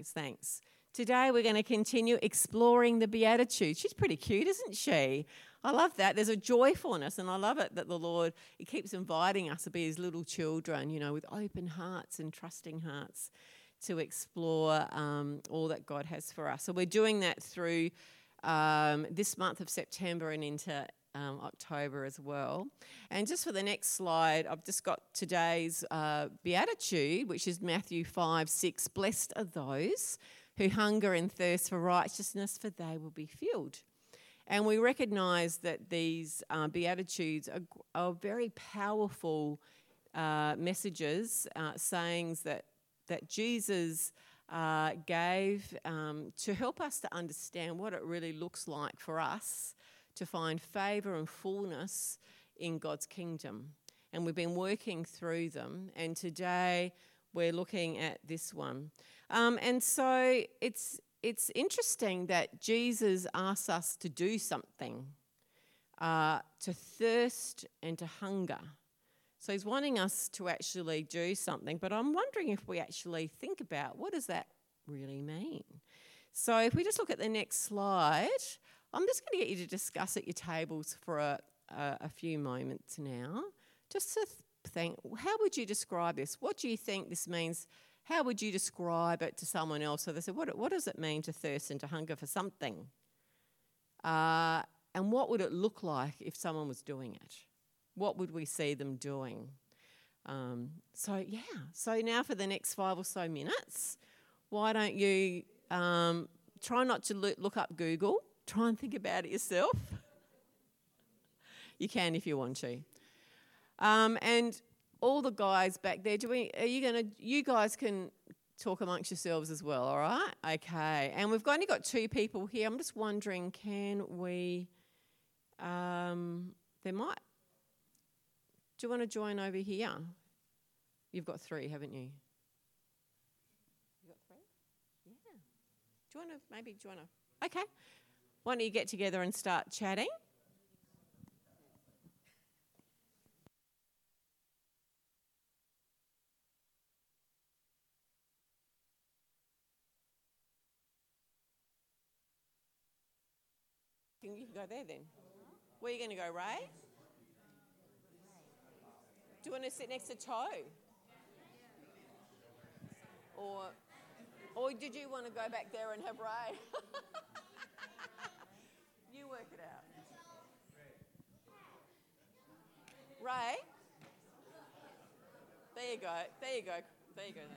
Rose. Thanks. Today we're going to continue exploring the Beatitudes. She's pretty cute, isn't she? I love that. There's a joyfulness, and I love it that the Lord, He keeps inviting us to be His little children, with open hearts and trusting hearts to explore all that God has for us. So we're doing that through this month of September and into October as well. And just for the next slide, I've just got today's Beatitude, which is Matthew 5:6. Blessed are those who hunger and thirst for righteousness, for they will be filled. And we recognise that these Beatitudes are very powerful messages, sayings that Jesus gave to help us to understand what it really looks like for us to find favour and fullness in God's kingdom. And we've been working through them, and today we're looking at this one. And so it's interesting that Jesus asks us to do something, to thirst and to hunger. So he's wanting us to actually do something, but I'm wondering if we actually think about what does that really mean? So if we just look at the next slide, I'm just going to get you to discuss at your tables for a few moments now, just to think, how would you describe this? What do you think this means? How would you describe it to someone else? So they said, what does it mean to thirst and to hunger for something? And what would it look like if someone was doing it? What would we see them doing? So now for the next 5 or so minutes, why don't you try not to look up Google. Try and think about it yourself. You can if you want to. And all the guys back there, you guys can talk amongst yourselves as well, all right? Okay. And we've only got 2 people here. I'm just wondering, can we, do you want to join over here? You've got 3, haven't you? You got 3? Yeah. Do you want to, okay. Why don't you get together and start chatting? You can go there then. Where are you going to go, Ray? Do you want to sit next to Toe? Or did you want to go back there and have Ray? You work it out. Ray? There you go then.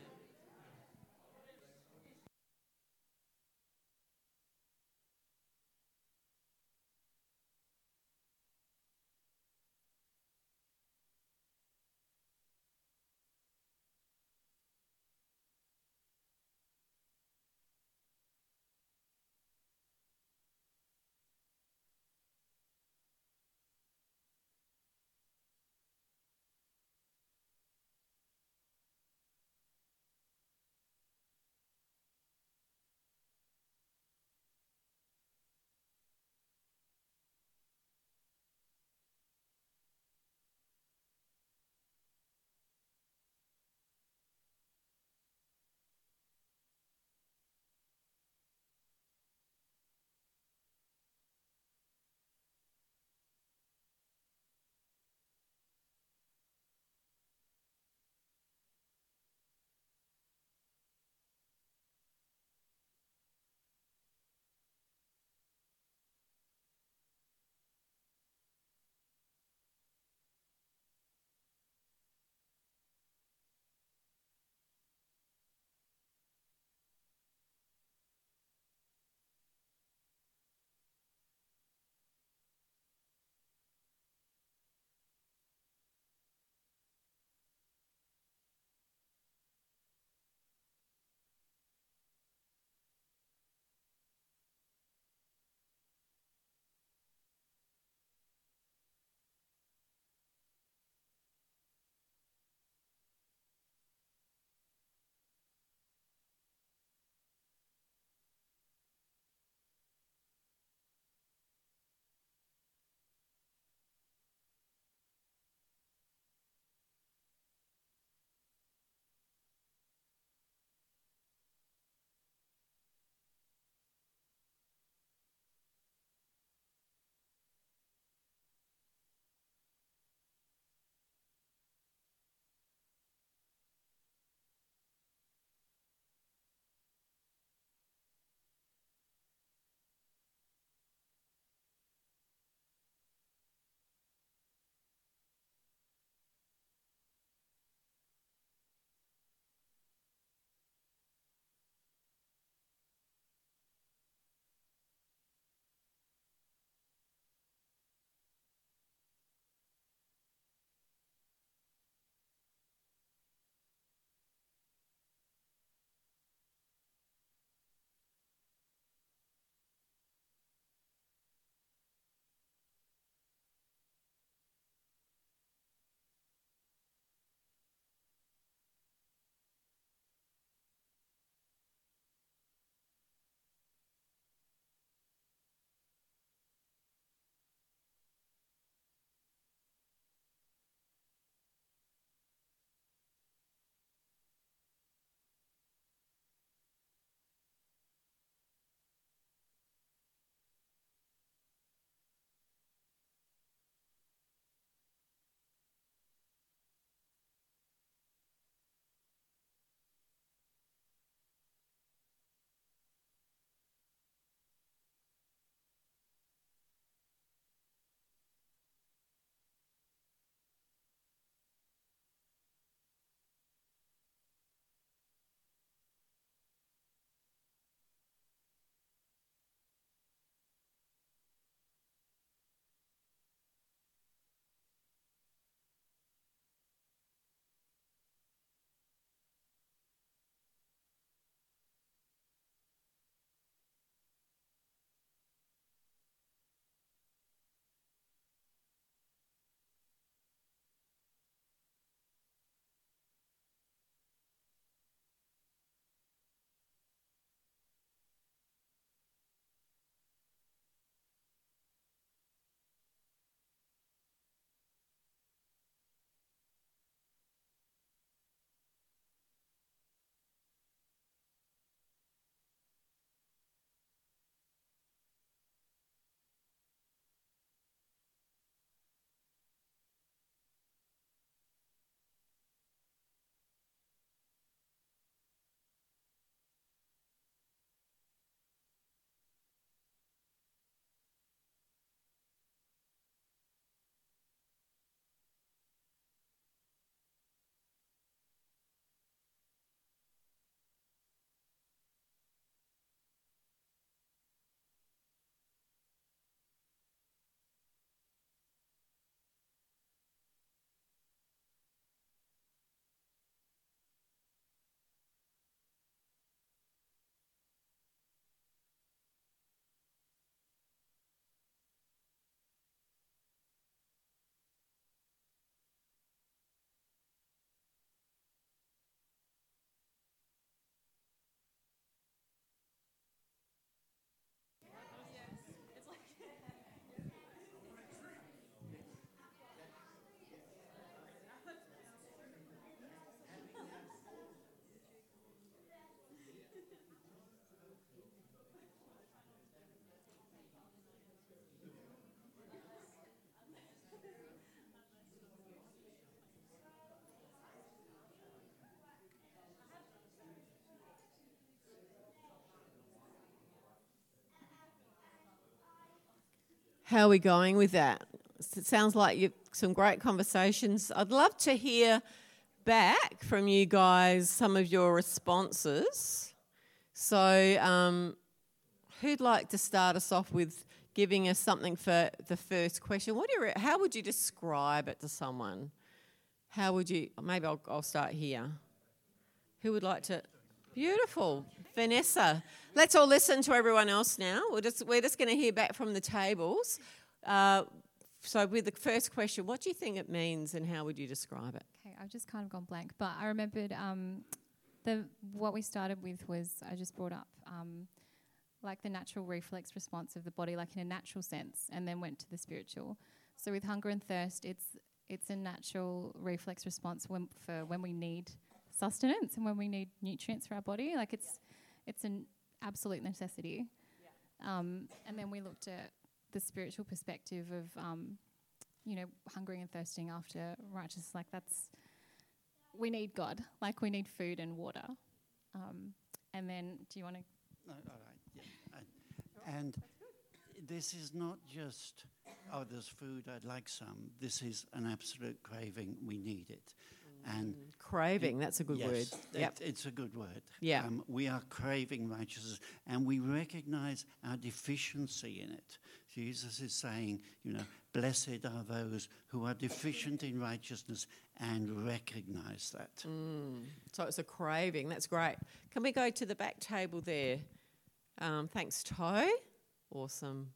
How are we going with that? It sounds like you've some great conversations. I'd love to hear back from you guys some of your responses. So who'd like to start us off with giving us something for the first question? How would you describe it to someone? How would you, maybe I'll start here. Who would like to? Beautiful. Vanessa. Let's all listen to everyone else now. We're just going to hear back from the tables. So with the first question, what do you think it means and how would you describe it? Okay, I've just kind of gone blank, but I remembered what we started with was I just brought up like the natural reflex response of the body, like in a natural sense, and then went to the spiritual. So with hunger and thirst, it's a natural reflex response when we need sustenance and when we need nutrients for our body. Like it's an absolute necessity. Yeah. And then we looked at the spiritual perspective of, hungering and thirsting after righteousness. Like we need God. Like we need food and water. And then, do you want to? No, all right. Yeah. And this is not just, there's food, I'd like some. This is an absolute craving. We need it. And craving, that's a good word. Yep. It's a good word. Yeah. We are craving righteousness, and we recognize our deficiency in it. Jesus is saying, blessed are those who are deficient in righteousness and recognize that. So it's a craving. That's great. Can we go to the back table there? Thanks, Toe. Awesome.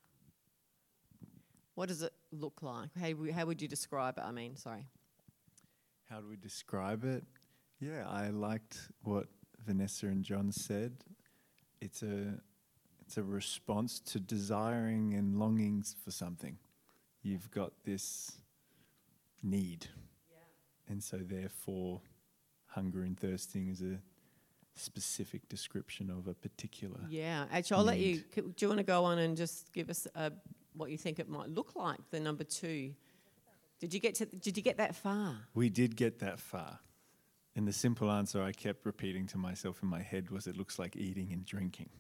What does it look like? How would you describe it? How do we describe it? Yeah, I liked what Vanessa and John said. It's a response to desiring and longings for something. You've got this need. Yeah. And so therefore, hunger and thirsting is a specific description of a particular Yeah, actually, I'll let you. Do you want to go on and just give us what you think it might look like, the number 2? Did you get that far? We did get that far. And the simple answer I kept repeating to myself in my head was, it looks like eating and drinking.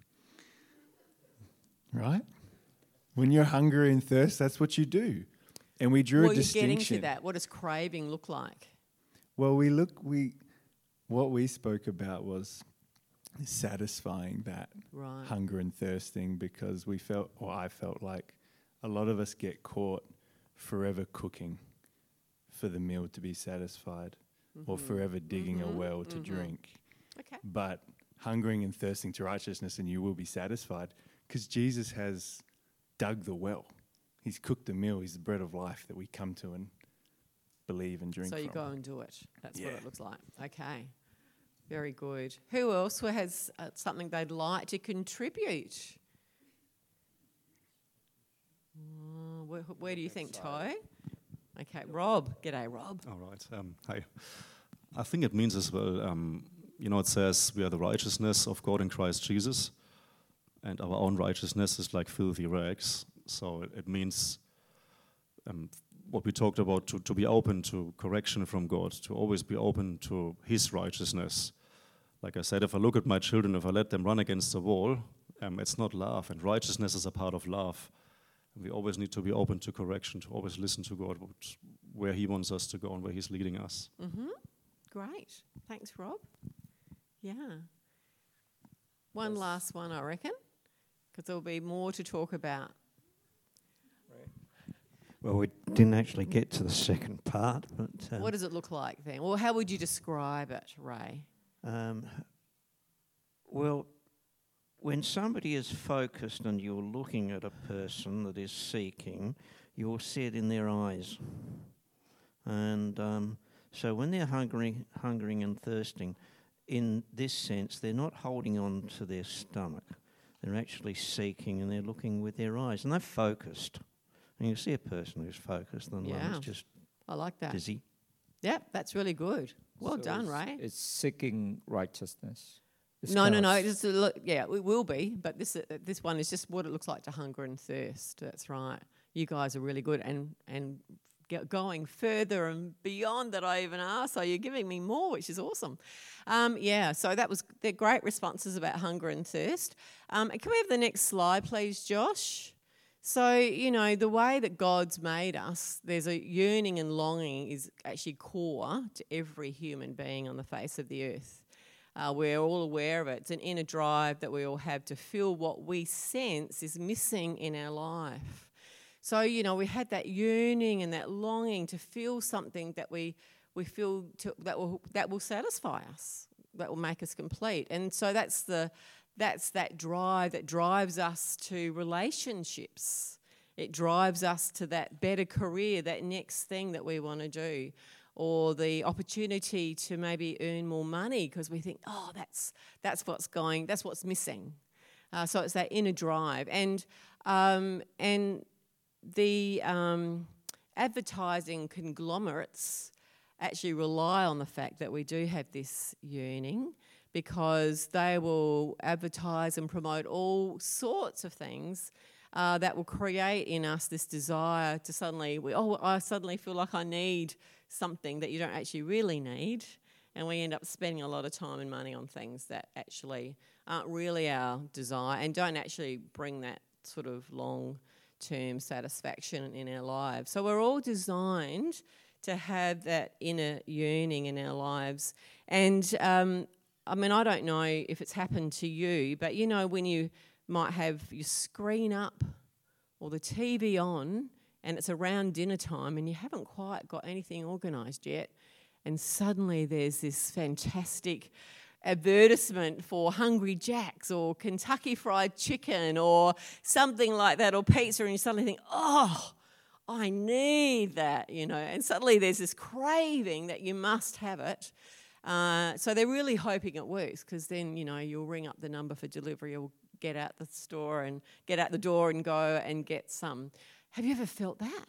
Right? When you're hungry and thirst, that's what you do. And we drew a distinction. You're getting to that. What does craving look like? Well, what we spoke about was satisfying that hunger and thirsting, because I felt like a lot of us get caught forever cooking for the meal to be satisfied, or forever digging a well to drink. Okay. But hungering and thirsting to righteousness, and you will be satisfied, because Jesus has dug the well. He's cooked the meal. He's the bread of life that we come to and believe and drink from. So you go and do it. That's what it looks like. Okay. Very good. Who else has something they'd like to contribute? Where do you think, Ty? Okay, Rob. G'day, Rob. All right. Hi. I think it means as well, it says we are the righteousness of God in Christ Jesus, and our own righteousness is like filthy rags. So it means what we talked about, to be open to correction from God, to always be open to His righteousness. Like I said, if I look at my children, if I let them run against the wall, it's not love, and righteousness is a part of love. We always need to be open to correction, to always listen to God, where He wants us to go and where He's leading us. Mm-hmm. Great. Thanks, Rob. Yeah. One last one, I reckon, because there'll be more to talk about. Well, we didn't actually get to the second part, but... what does it look like then? Well, how would you describe it, Ray? Well, when somebody is focused and you're looking at a person that is seeking, you'll see it in their eyes. And so when they're hungering and thirsting, in this sense, they're not holding on to their stomach. They're actually seeking, and they're looking with their eyes, and they're focused. And you see a person who's focused, and one's just I like that. busy. Yep, that's really good. Well So done, Ray. It's seeking righteousness. No. Just it will be, but this one is just what it looks like to hunger and thirst. That's right. You guys are really good and going further and beyond that I even asked. So you're giving me more, which is awesome. So they're great responses about hunger and thirst. Can we have the next slide, please, Josh? So, you know, the way that God's made us, there's a yearning and longing is actually core to every human being on the face of the earth. We're all aware of it. It's an inner drive that we all have to feel what we sense is missing in our life. So, you know, we had that yearning and that longing to feel something that we feel that will satisfy us, that will make us complete. And so that's that drive that drives us to relationships. It drives us to that better career, that next thing that we want to do, or the opportunity to maybe earn more money because we think, oh, that's what's missing. So it's that inner drive, and the advertising conglomerates actually rely on the fact that we do have this yearning, because they will advertise and promote all sorts of things that will create in us this desire to I suddenly feel like I need something that you don't actually really need, and we end up spending a lot of time and money on things that actually aren't really our desire and don't actually bring that sort of long-term satisfaction in our lives. So we're all designed to have that inner yearning in our lives. And I mean, I don't know if it's happened to you, but you know when you might have your screen up or the TV on and it's around dinner time and you haven't quite got anything organised yet, and suddenly there's this fantastic advertisement for Hungry Jack's or Kentucky Fried Chicken or something like that, or pizza, and you suddenly think, oh, I need that, you know, and suddenly there's this craving that you must have it. So they're really hoping it works, because then, you know, you'll ring up the number for delivery or get out the store and get out the door and go and get some. Have you ever felt that?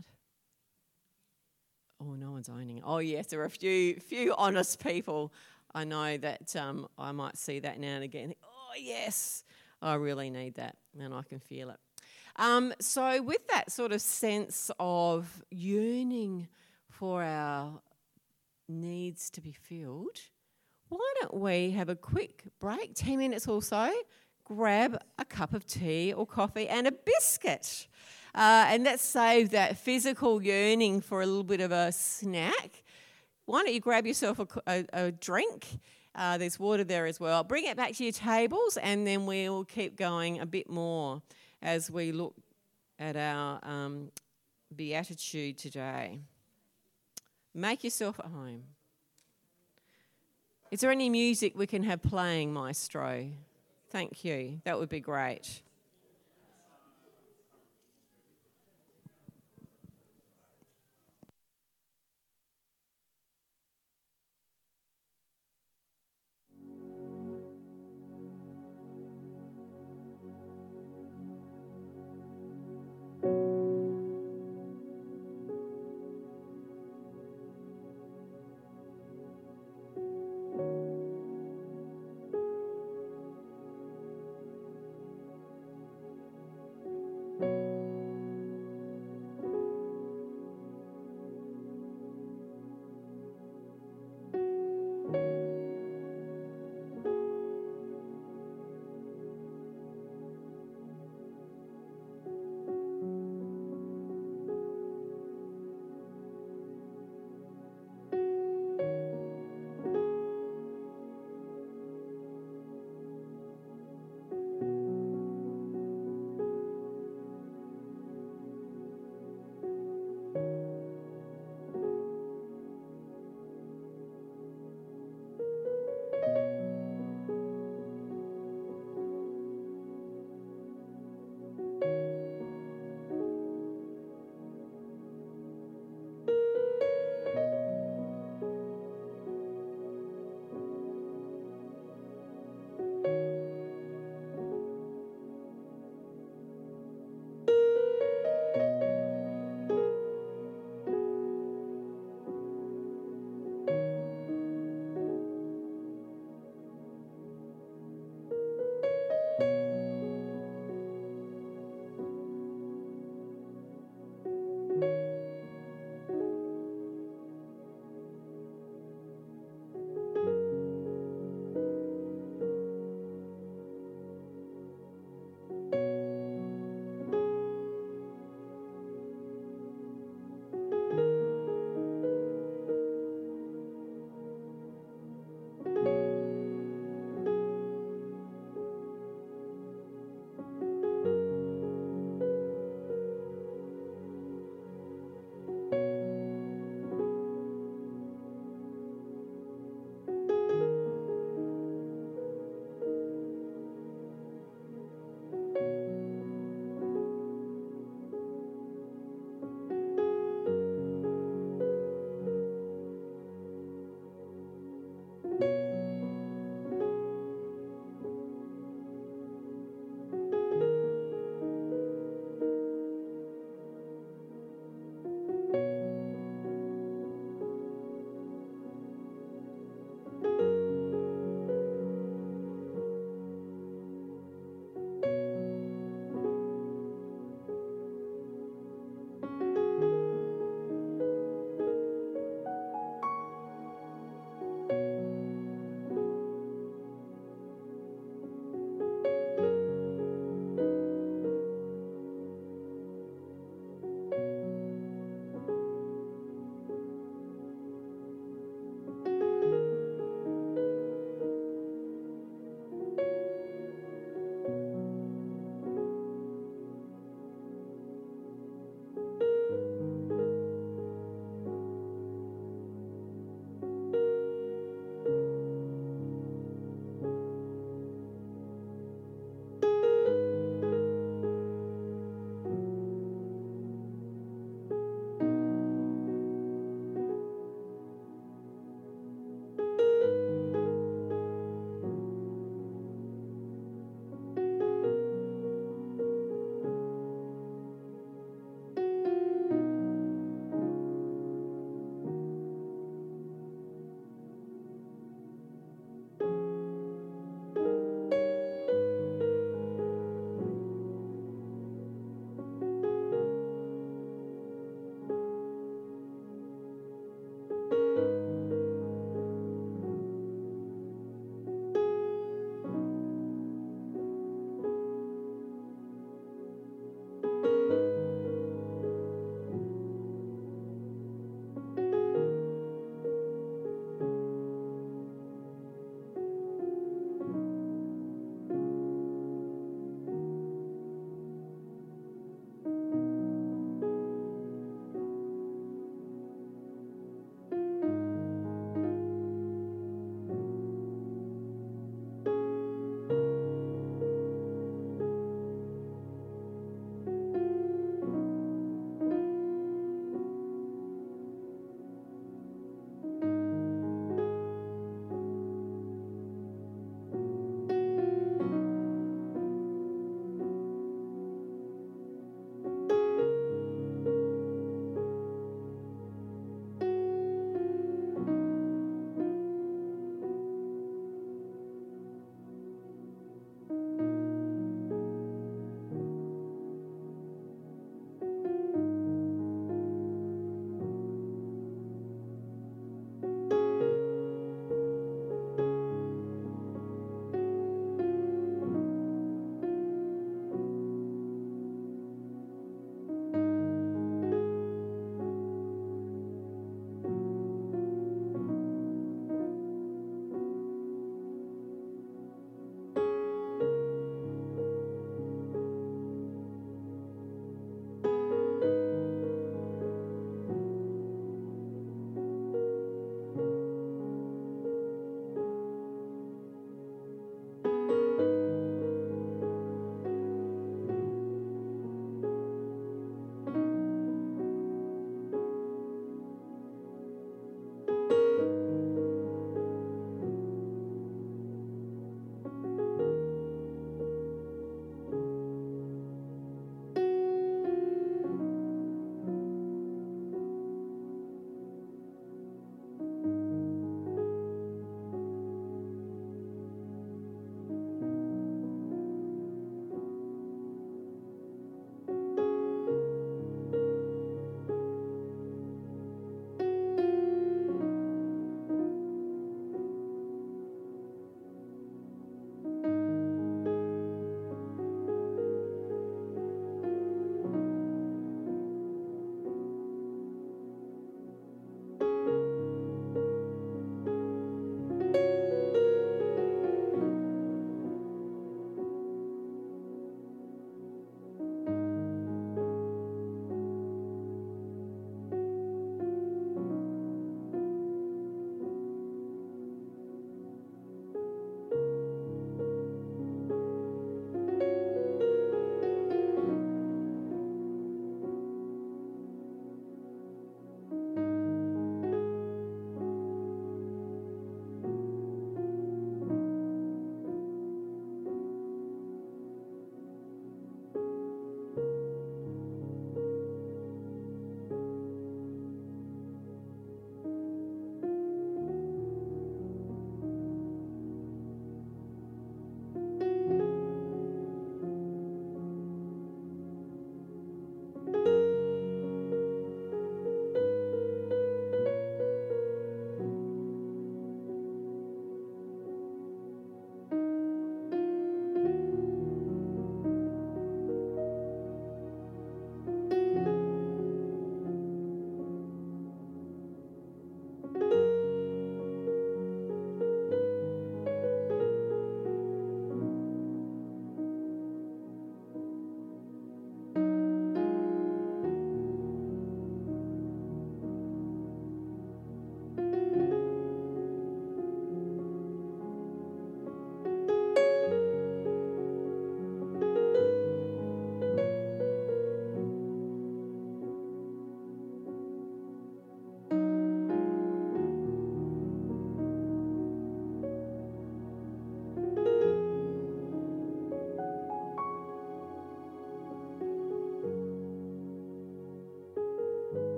Oh, no one's owning it. Oh, yes, there are a few honest people. I know that I might see that now and again and think, oh, yes, I really need that, and I can feel it. So with that sort of sense of yearning for our needs to be filled, why don't we have a quick break, 10 minutes or so, grab a cup of tea or coffee and a biscuit. And let's save that physical yearning for a little bit of a snack. Why don't you grab yourself a drink? There's water there as well. Bring it back to your tables, and then we'll keep going a bit more as we look at our beatitude today. Make yourself at home. Is there any music we can have playing, Maestro? Thank you. That would be great.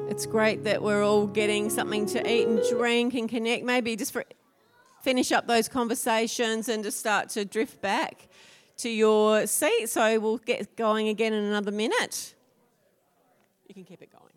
It's great that we're all getting something to eat and drink and connect. Maybe just finish up those conversations and just start to drift back to your seat. So we'll get going again in another minute. You can keep it going.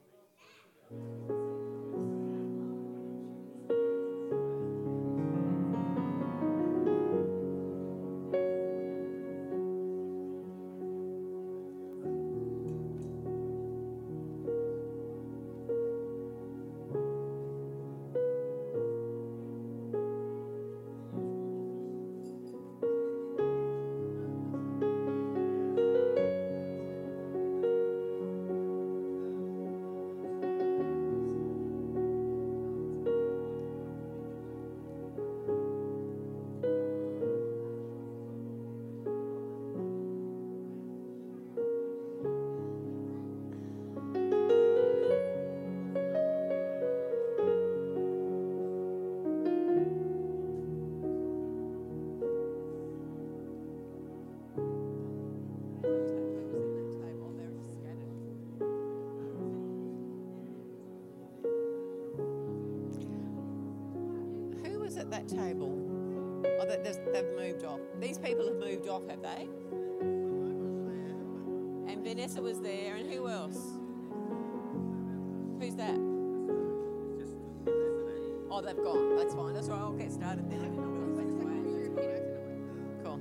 At that table? Oh, they've moved off. These people have moved off, have they? And Vanessa was there, and who else? Who's that? Oh, they've gone. That's fine. That's right. I'll get started then. Cool.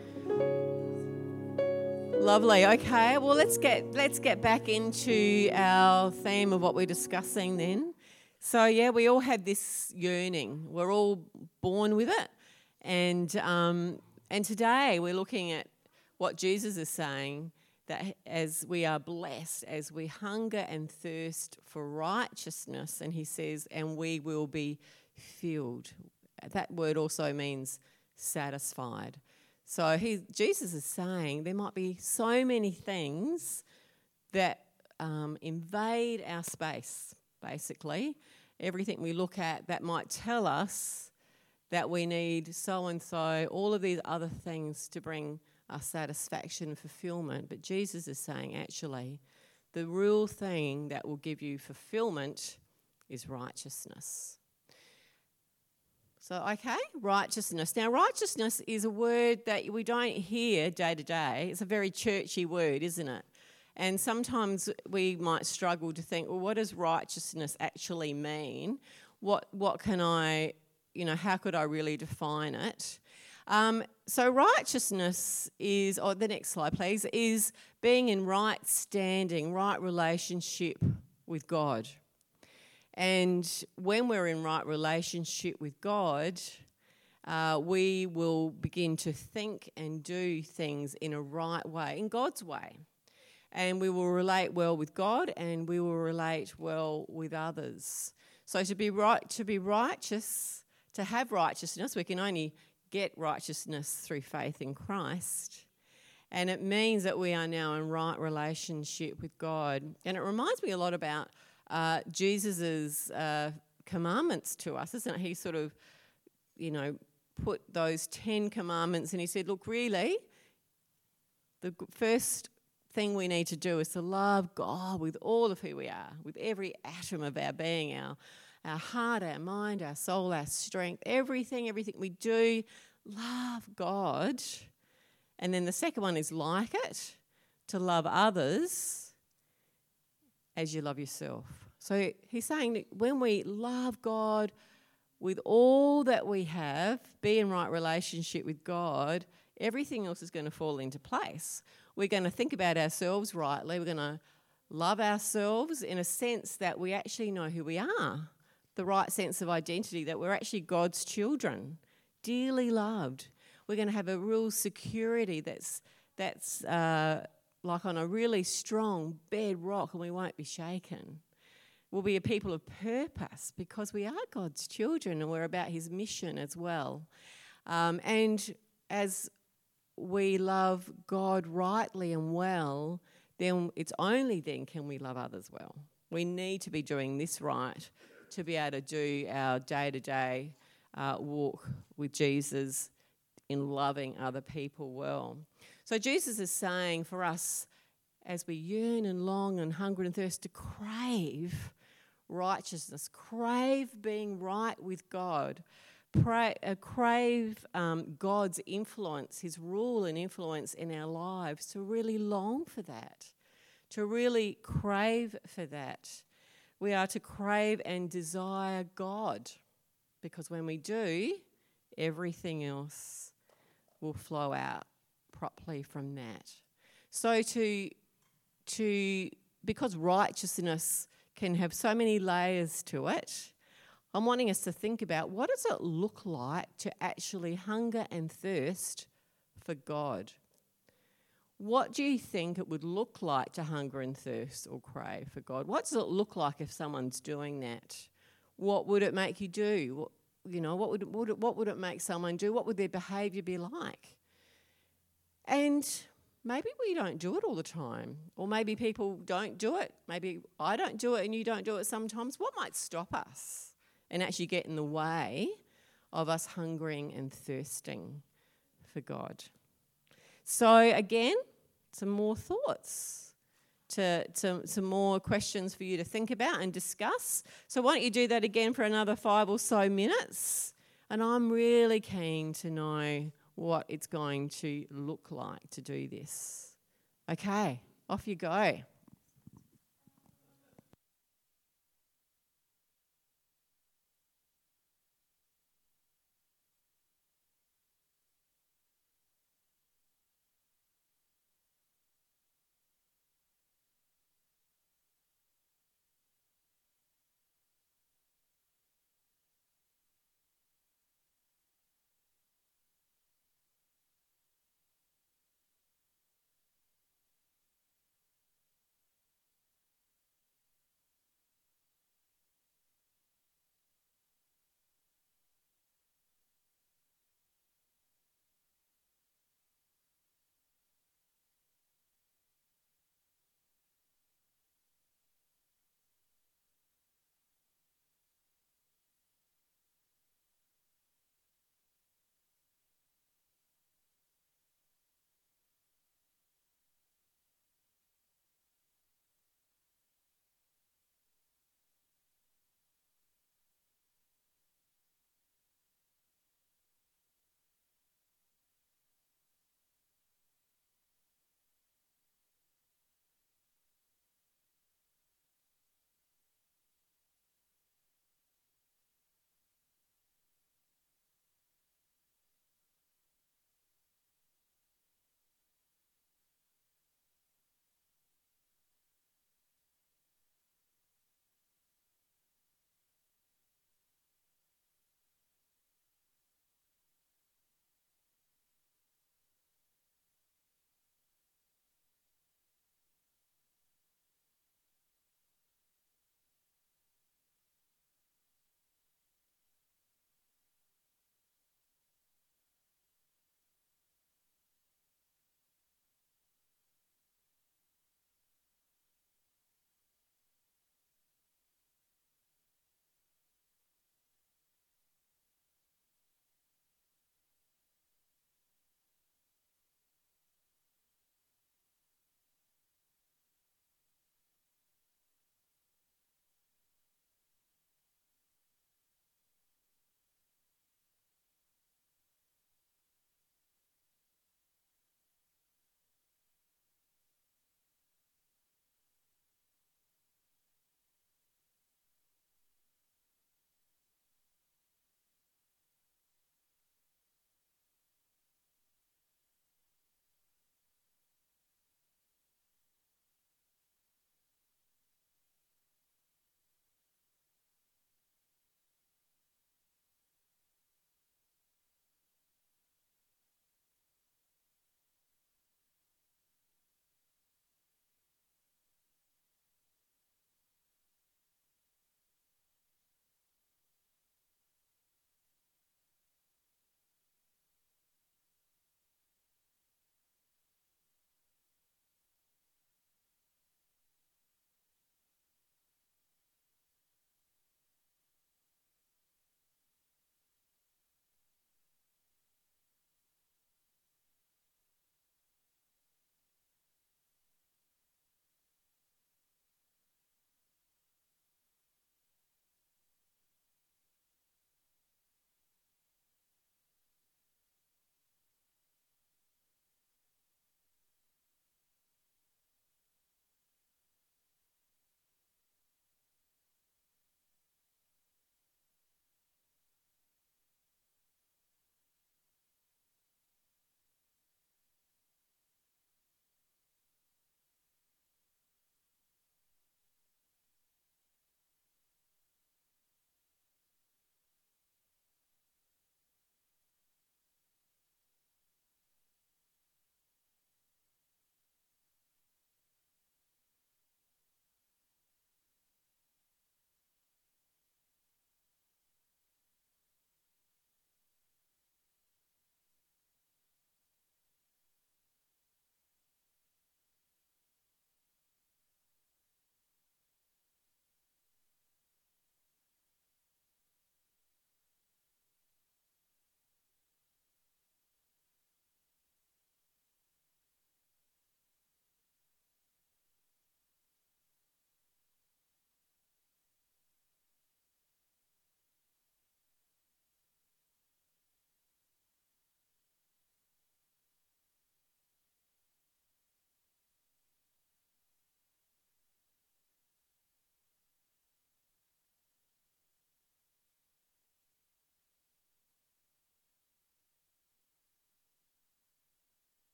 Lovely. Okay. Well, let's get back into our theme of what we're discussing then. So, yeah, we all have this yearning. We're all born with it. And today we're looking at what Jesus is saying, that as we are blessed, as we hunger and thirst for righteousness, and he says, and we will be filled. That word also means satisfied. So Jesus is saying there might be so many things that invade our space, basically. Everything we look at that might tell us that we need so-and-so, all of these other things to bring us satisfaction and fulfillment. But Jesus is saying, actually, the real thing that will give you fulfillment is righteousness. So, okay, righteousness. Now, righteousness is a word that we don't hear day to day. It's a very churchy word, isn't it? And sometimes we might struggle to think, well, what does righteousness actually mean? What can I, how could I really define it? So righteousness is, the next slide please, is being in right standing, right relationship with God. And when we're in right relationship with God, we will begin to think and do things in a right way, in God's way. And we will relate well with God, and we will relate well with others. So to be righteous, to have righteousness, we can only get righteousness through faith in Christ. And it means that we are now in right relationship with God. And it reminds me a lot about Jesus' commandments to us, isn't it? He sort of, put those 10 commandments, and he said, look, really, the first thing we need to do is to love God with all of who we are, with every atom of our being, our heart, our mind, our soul, our strength, everything we do, love God. And then the second one is like it, to love others as you love yourself. So he's saying that when we love God with all that we have, be in right relationship with God, everything else is going to fall into place. We're going to think about ourselves rightly. We're going to love ourselves in a sense that we actually know who we are, the right sense of identity, that we're actually God's children, dearly loved. We're going to have a real security that's like on a really strong bedrock, and we won't be shaken. We'll be a people of purpose because we are God's children and we're about his mission as well. And as we love God rightly and well, then it's only then can we love others well. We need to be doing this right to be able to do our day-to-day walk with Jesus in loving other people well. So Jesus is saying for us as we yearn and long and hunger and thirst to crave righteousness, crave being right with God, crave God's influence, his rule and influence in our lives, to really long for that, to really crave for that. We are to crave and desire God, because when we do, everything else will flow out properly from that. So because righteousness can have so many layers to it, I'm wanting us to think about, what does it look like to actually hunger and thirst for God? What do you think it would look like to hunger and thirst or crave for God? What does it look like if someone's doing that? What would it make you do? What would it make someone do? What would their behaviour be like? And maybe we don't do it all the time, or maybe people don't do it. Maybe I don't do it and you don't do it sometimes. What might stop us and actually get in the way of us hungering and thirsting for God? So again, some more thoughts, some more questions for you to think about and discuss. So why don't you do that again for another 5 or so minutes? And I'm really keen to know what it's going to look like to do this. Okay, off you go.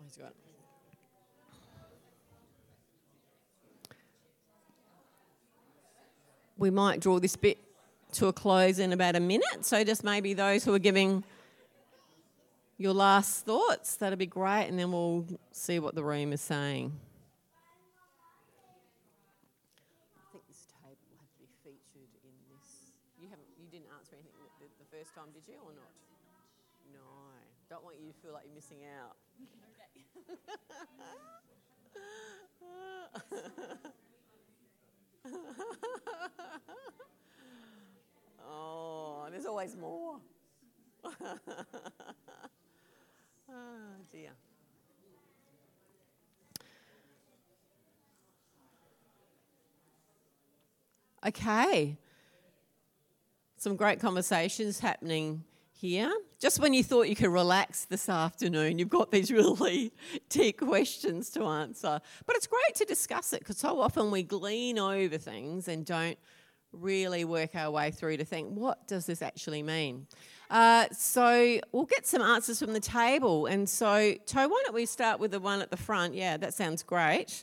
He's got. We might draw this bit to a close in about a minute. So just maybe those who are giving your last thoughts, that'd be great, and then we'll see what the room is saying. I think this table will have to be featured in this. You didn't answer anything the first time, did you, or not? No. Don't want you to feel like you're missing out. Oh, there's always more. Oh, dear. Okay. Some great conversations happening here. Just when you thought you could relax this afternoon, you've got these really deep questions to answer. But it's great to discuss it because so often we glean over things and don't really work our way through to think, what does this actually mean? So we'll get some answers from the table. And so, To, why don't we start with the one at the front? Yeah, that sounds great.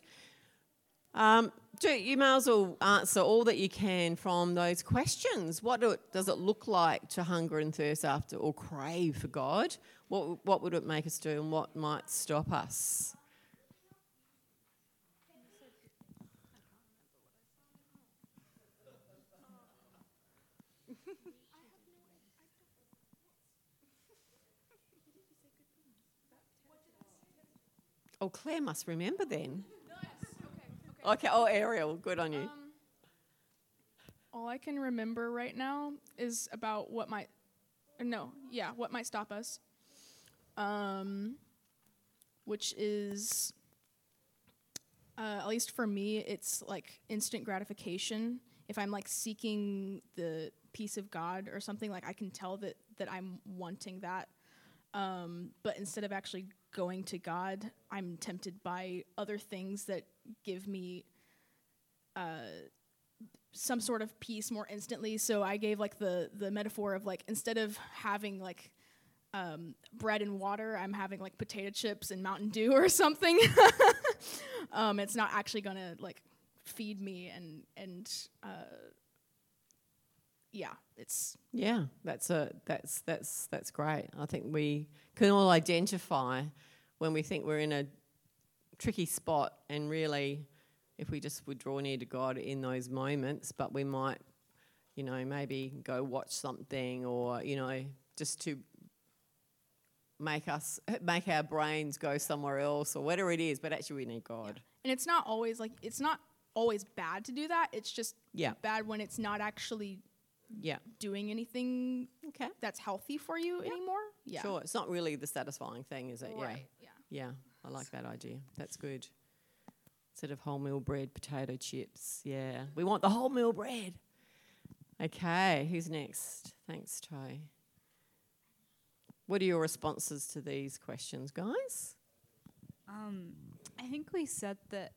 You may as well answer all that you can from those questions. What does it look like to hunger and thirst after or crave for God? What would it make us do, and what might stop us? Oh, Claire must remember then. Okay. Oh, Ariel, good on you. All I can remember right now is about what might stop us. Which is, at least for me, it's like instant gratification. If I'm like seeking the peace of God or something, like I can tell that I'm wanting that. But instead of actually going to God, I'm tempted by other things that give me some sort of peace more instantly. So I gave like the metaphor of like, instead of having like bread and water, I'm having like potato chips and Mountain Dew or something. It's not actually gonna like feed me and that's great. I think we can all identify when we think we're in a tricky spot, and really, if we just would draw near to God in those moments, but we might, maybe go watch something, or just to make our brains go somewhere else, or whatever it is. But actually, we need God. Yeah. And it's not always bad to do that. It's just bad when it's not actually doing anything that's healthy for you anymore. Yeah. Sure. It's not really the satisfying thing, is it? Right. Yeah. I like that idea. That's good. Instead of wholemeal bread, potato chips. Yeah. We want the wholemeal bread. Okay. Who's next? Thanks, Ty. What are your responses to these questions, guys? I think we said that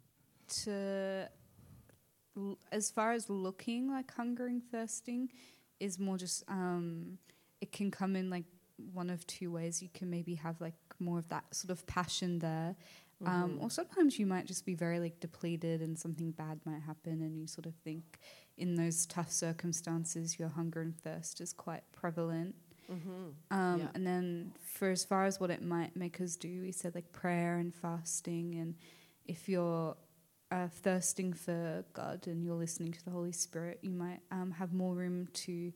as far as looking like hungering, thirsting, is more just it can come in like one of two ways. You can maybe have like more of that sort of passion there, or sometimes you might just be very like depleted and something bad might happen, and you sort of think in those tough circumstances your hunger and thirst is quite prevalent. And then for as far as what it might make us do, we said like prayer and fasting, and if you're thirsting for God and you're listening to the Holy Spirit, you might have more room to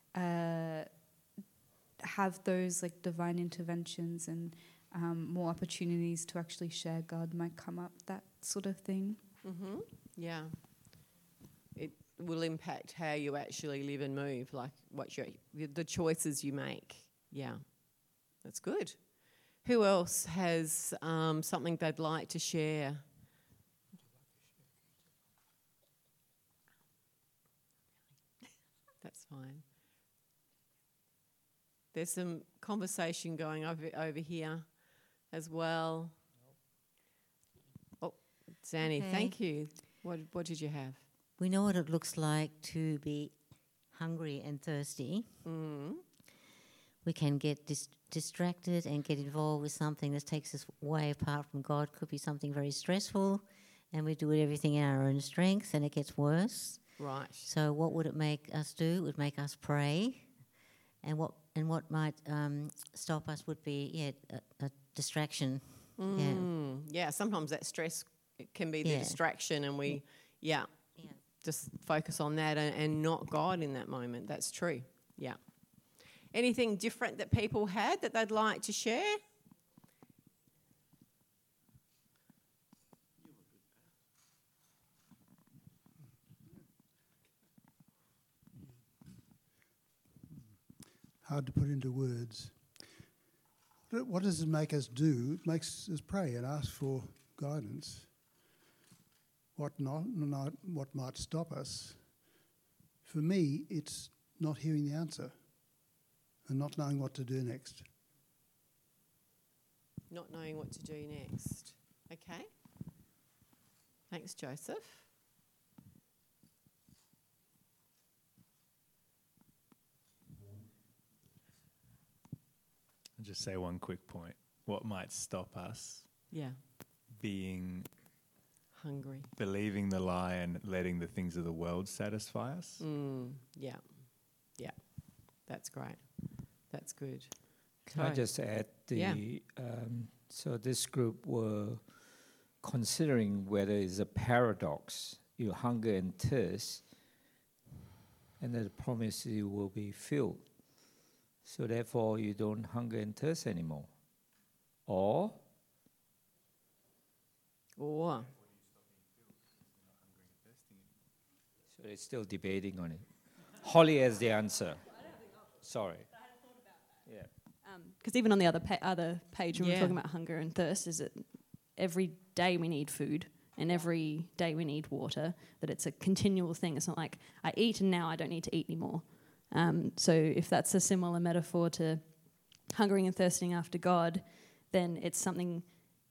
have those like divine interventions, and more opportunities to actually share God might come up, that sort of thing. Yeah. It will impact how you actually live and move, like the choices you make. Yeah, that's good. Who else has something they'd like to share? That's fine. There's some conversation going over here as well. Oh, Zanny, thank you. What did you have? We know what it looks like to be hungry and thirsty. we can get distracted and get involved with something that takes us way apart from God. Could be something very stressful, and we do everything in our own strength, and it gets worse. Right. So what would it make us do? It would make us pray, and what might stop us would be a distraction. Yeah, sometimes that stress can be the distraction, and we just focus on that and not God in that moment. That's true. Yeah. Anything different that people had that they'd like to share? Hard to put into words. What does it make us do? It makes us pray and ask for guidance. What might stop us? For me, it's not hearing the answer and not knowing what to do next. Not knowing what to do next. Okay. Thanks, Joseph. I'll just say one quick point. What might stop us? Yeah. Being hungry. Believing the lie and letting the things of the world satisfy us. Yeah. Yeah. That's great. That's good. Can I just add so this group were considering whether it's a paradox. You hunger and thirst, and that the promise you will be filled. So therefore, you don't hunger and thirst anymore. Or so they're still debating on it. Holly has the answer. Sorry. Yeah. Because even on the other page, when we're talking about hunger and thirst, is that every day we need food and every day we need water, that it's a continual thing. It's not like I eat and now I don't need to eat anymore. So if that's a similar metaphor to hungering and thirsting after God, then it's something,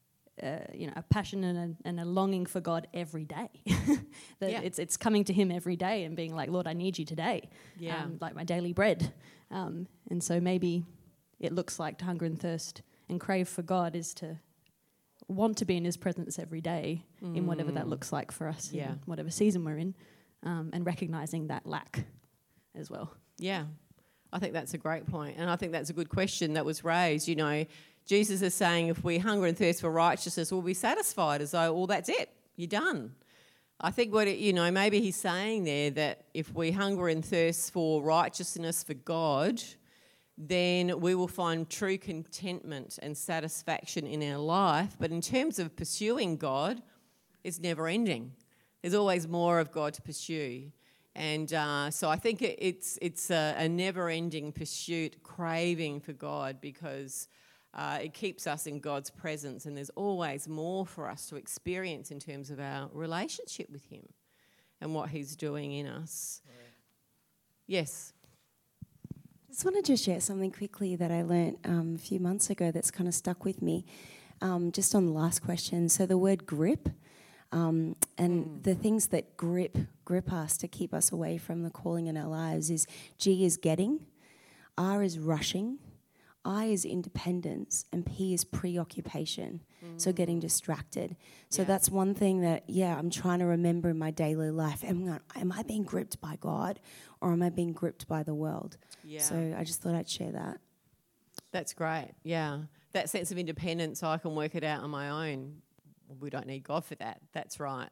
a passion and a longing for God every day. It's coming to Him every day and being like, Lord, I need you today, like my daily bread. And so maybe it looks like to hunger and thirst and crave for God is to want to be in His presence every day in whatever that looks like for us, in whatever season we're in, and recognising that lack as well. Yeah, I think that's a great point. And I think that's a good question that was raised. You know, Jesus is saying if we hunger and thirst for righteousness, we'll be satisfied as though, well, that's it, you're done. I think maybe he's saying there that if we hunger and thirst for righteousness for God, then we will find true contentment and satisfaction in our life. But in terms of pursuing God, it's never ending. There's always more of God to pursue. And so I think it's a never-ending pursuit, craving for God, because it keeps us in God's presence, and there's always more for us to experience in terms of our relationship with Him and what He's doing in us. Right. Yes. I just wanted to share something quickly that I learnt a few months ago that's kind of stuck with me, just on the last question. So the word grip, and the things that grip us to keep us away from the calling in our lives is G is getting, R is rushing, I is independence, and P is preoccupation, so getting distracted. So that's one thing that, I'm trying to remember in my daily life. Am I being gripped by God, or am I being gripped by the world? Yeah. So I just thought I'd share that. That's great, yeah. That sense of independence, I can work it out on my own. We don't need God for that. That's right.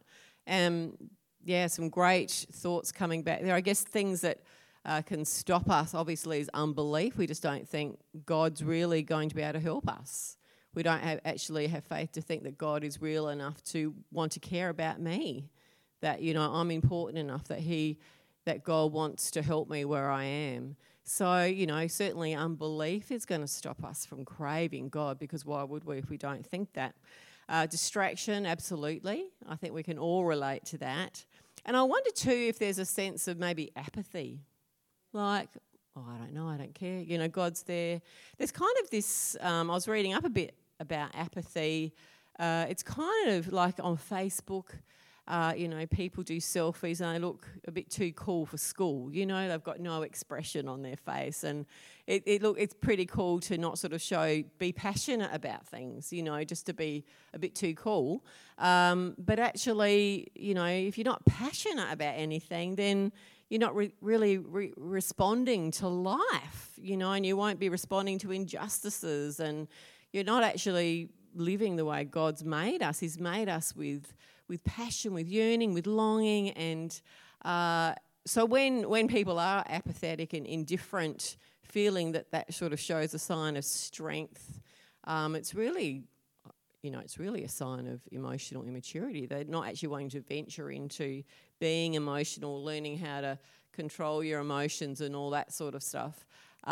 Some great thoughts coming back there. I guess things that can stop us, obviously, is unbelief. We just don't think God's really going to be able to help us. We don't actually have faith to think that God is real enough to want to care about me, that, I'm important enough that God wants to help me where I am. So, certainly unbelief is going to stop us from craving God, because why would we if we don't think that? Distraction, absolutely. I think we can all relate to that. And I wonder too if there's a sense of maybe apathy. Like, I don't know, I don't care. God's there. There's kind of this, I was reading up a bit about apathy. It's kind of like on Facebook, People do selfies and they look a bit too cool for school. They've got no expression on their face, and it's pretty cool to not sort of be passionate about things. Just to be a bit too cool. But actually, if you're not passionate about anything, then you're not really responding to life. And you won't be responding to injustices, and you're not actually living the way God's made us. He's made us with passion, with yearning, with longing. And so when people are apathetic and indifferent, feeling that sort of shows a sign of strength, it's really a sign of emotional immaturity. They're not actually wanting to venture into being emotional, learning how to control your emotions and all that sort of stuff.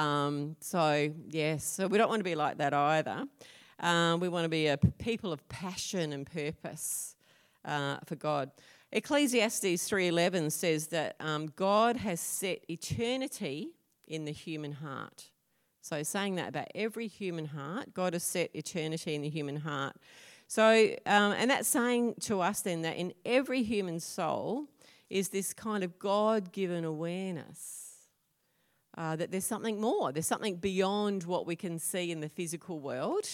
So we don't want to be like that either. We want to be a people of passion and purpose for God. Ecclesiastes 3:11 says that God has set eternity in the human heart. So saying that about every human heart, God has set eternity in the human heart. So, and that's saying to us then that in every human soul is this kind of God-given awareness that there's something more, there's something beyond what we can see in the physical world.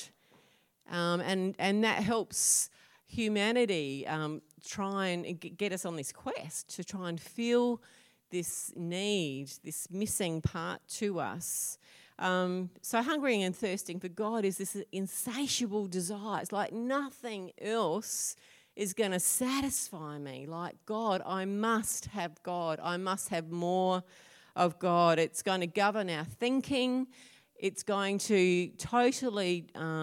And that helps humanity try and get us on this quest to try and feel this need, this missing part to us. So hungering and thirsting for God is this insatiable desire. It's like nothing else is going to satisfy me. Like God, I must have God. I must have more of God. It's going to govern our thinking. It's going to totally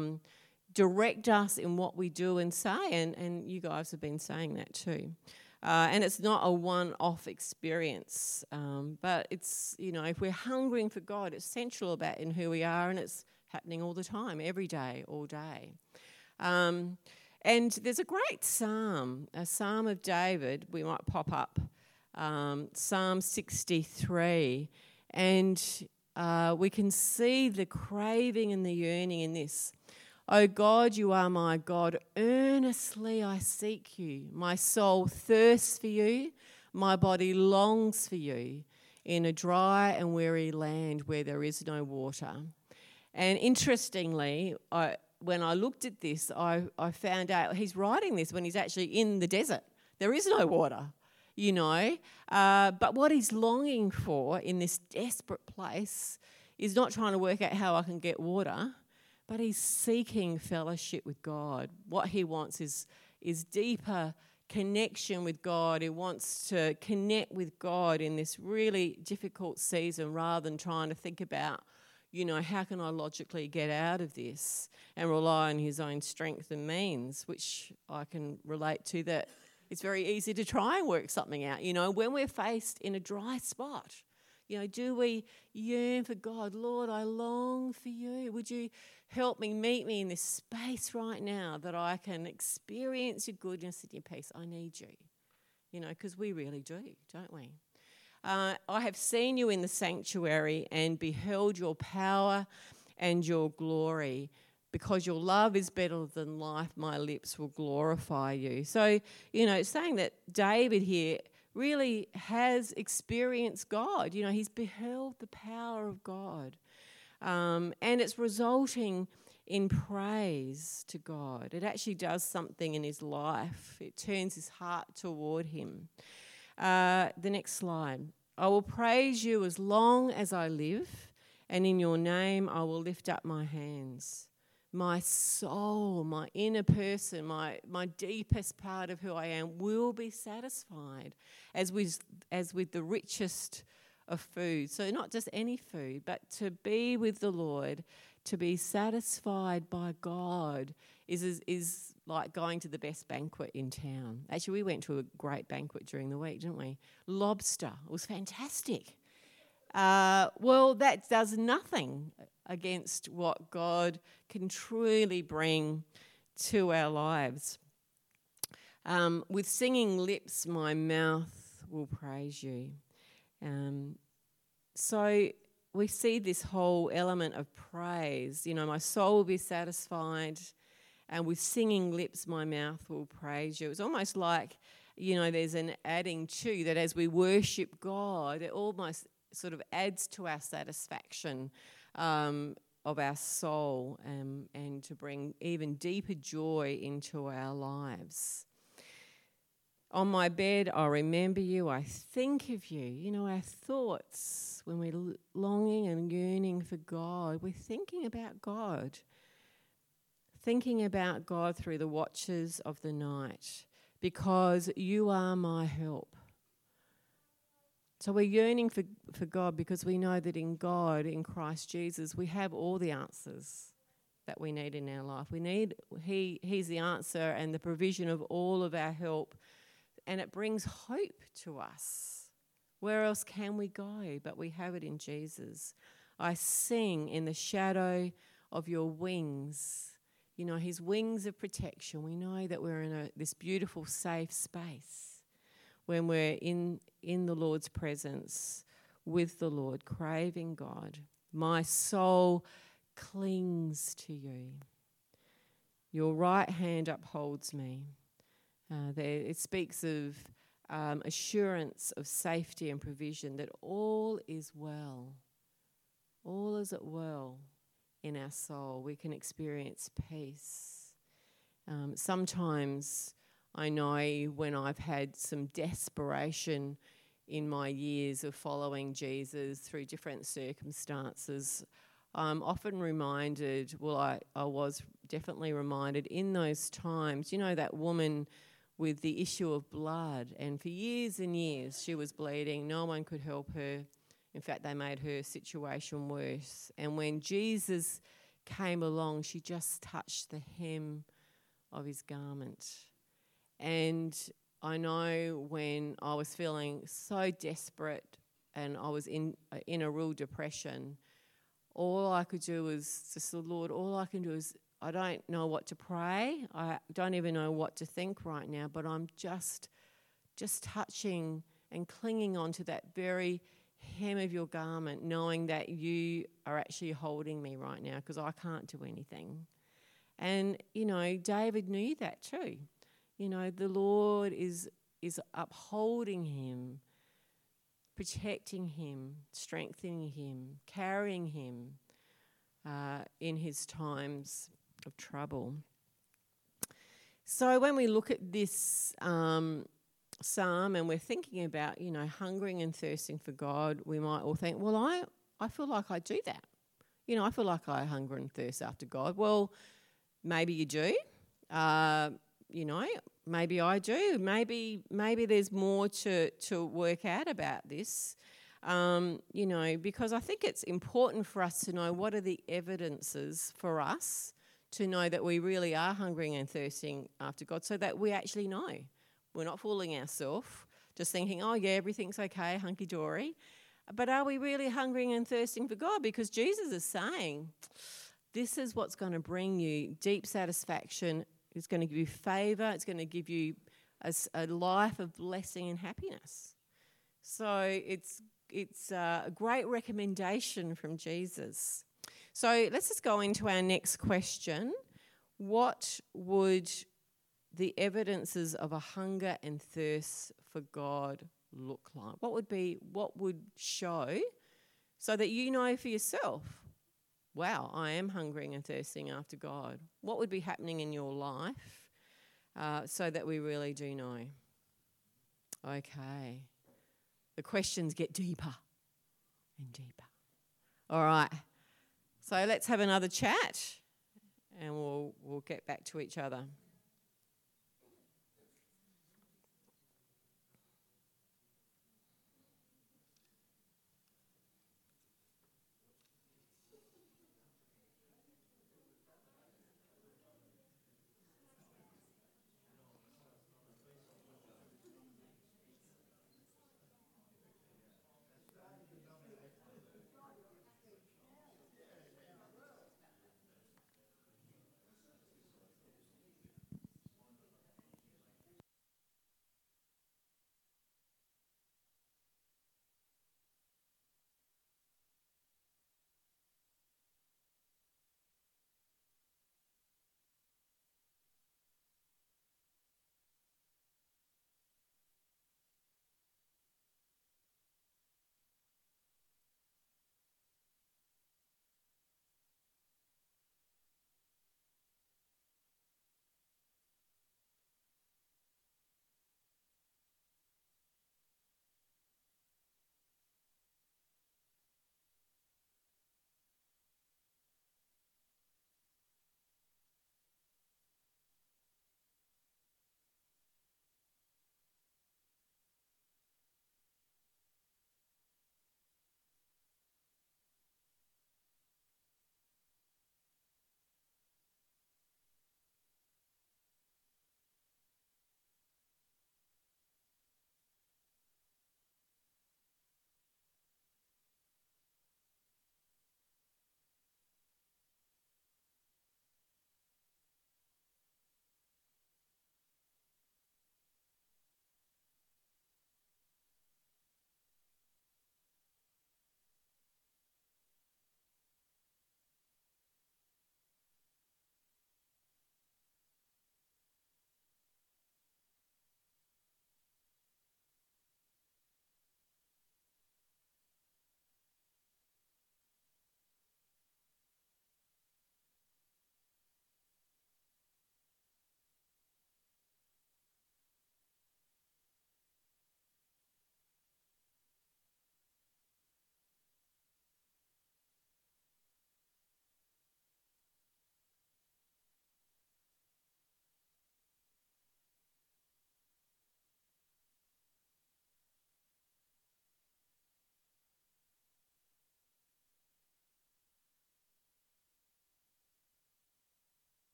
direct us in what we do and say, and you guys have been saying that too. And it's not a one-off experience, but it's, if we're hungering for God, it's central about in who we are, and it's happening all the time, every day, all day. And there's a great psalm, a psalm of David, we might pop up, Psalm 63, and we can see the craving and the yearning in this. O God, you are my God. Earnestly I seek you. My soul thirsts for you. My body longs for you in a dry and weary land where there is no water. And interestingly, when I looked at this, I found out he's writing this when he's actually in the desert. There is no water, But what he's longing for in this desperate place is not trying to work out how I can get water, but he's seeking fellowship with God. What he wants is deeper connection with God. He wants to connect with God in this really difficult season rather than trying to think about, how can I logically get out of this and rely on his own strength and means, which I can relate to that it's very easy to try and work something out. When we're faced in a dry spot, do we yearn for God? Lord, I long for you. Would you help me, meet me in this space right now that I can experience your goodness and your peace? I need you, because we really do, don't we? I have seen you in the sanctuary and beheld your power and your glory. Because your love is better than life, my lips will glorify you. So, it's saying that David here really has experienced God. He's beheld the power of God. And it's resulting in praise to God. It actually does something in his life. It turns his heart toward him. The next slide. I will praise you as long as I live, and in your name I will lift up my hands. My soul, my inner person, my deepest part of who I am will be satisfied as with the richest of food. So not just any food, but to be with the Lord, to be satisfied by God is like going to the best banquet in town. Actually, we went to a great banquet during the week, didn't we? Lobster. It was fantastic. Well, that does nothing against what God can truly bring to our lives. With singing lips, my mouth will praise you. So we see this whole element of praise. My soul will be satisfied, and with singing lips, my mouth will praise you. It's almost like there's an adding to that as we worship God, it almost sort of adds to our satisfaction of our soul, and to bring even deeper joy into our lives. On my bed, I remember you, I think of you. Our thoughts, when we're longing and yearning for God, we're thinking about God. Thinking about God through the watches of the night, because you are my help. So we're yearning for God because we know that in God, in Christ Jesus, we have all the answers that we need in our life. He's the answer and the provision of all of our help. And it brings hope to us. Where else can we go? But we have it in Jesus. I sing in the shadow of your wings. His wings of protection. We know that we're in this beautiful, safe space when we're in the Lord's presence with the Lord, craving God. My soul clings to you. Your right hand upholds me. It speaks of assurance of safety and provision, that all is well. All is at well in our soul. We can experience peace. Sometimes I know when I've had some desperation in my years of following Jesus through different circumstances, I'm often reminded, I was definitely reminded in those times, that woman with the issue of blood, and for years and years she was bleeding. No one could help her. In fact, they made her situation worse. And when Jesus came along, she just touched the hem of his garment. And I know when I was feeling so desperate and I was in a real depression, all I could do was just, Lord, all I can do is, I don't know what to pray. I don't even know what to think right now, but I'm just touching and clinging on to that very hem of your garment, knowing that you are actually holding me right now because I can't do anything. And, David knew that too. The Lord is upholding him, protecting him, strengthening him, carrying him in his times of trouble. So when we look at this psalm and we're thinking about, hungering and thirsting for God, we might all think, well, I feel like I do that. I feel like I hunger and thirst after God. Well, maybe you do. Maybe I do. Maybe there's more to work out about this. Because I think it's important for us to know what are the evidences for us to know that we really are hungering and thirsting after God, so that we actually know. We're not fooling ourselves, just thinking, oh yeah, everything's okay, hunky-dory. But are we really hungering and thirsting for God? Because Jesus is saying, this is what's going to bring you deep satisfaction. It's going to give you favour. It's going to give you a life of blessing and happiness. So it's a great recommendation from Jesus. So let's just go into our next question. What would the evidences of a hunger and thirst for God look like? What would show so that you know for yourself, wow, I am hungering and thirsting after God? What would be happening in your life so that we really do know? Okay. The questions get deeper and deeper. All right. So let's have another chat and we'll get back to each other.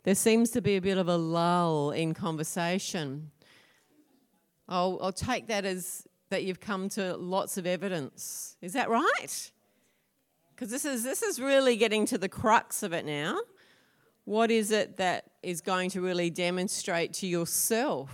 There seems to be a bit of a lull in conversation. I'll take that as that you've come to lots of evidence. Is that right? Because this is really getting to the crux of it now. What is it that is going to really demonstrate to yourself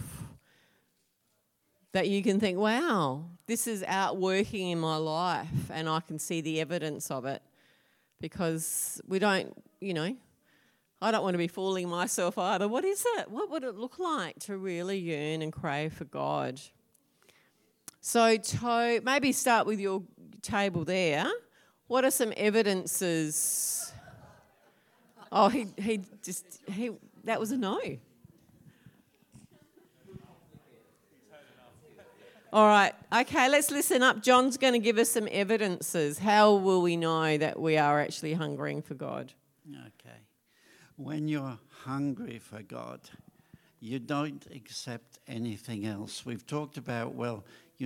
that you can think, wow, this is outworking in my life and I can see the evidence of it? Because we don't, I don't want to be fooling myself either. What is it? What would it look like to really yearn and crave for God? So maybe start with your table there. What are some evidences? Oh, that was a no. All right, okay, let's listen up. John's going to give us some evidences. How will we know that we are actually hungering for God? Okay. When you're hungry for God, you don't accept anything else. We've talked about, what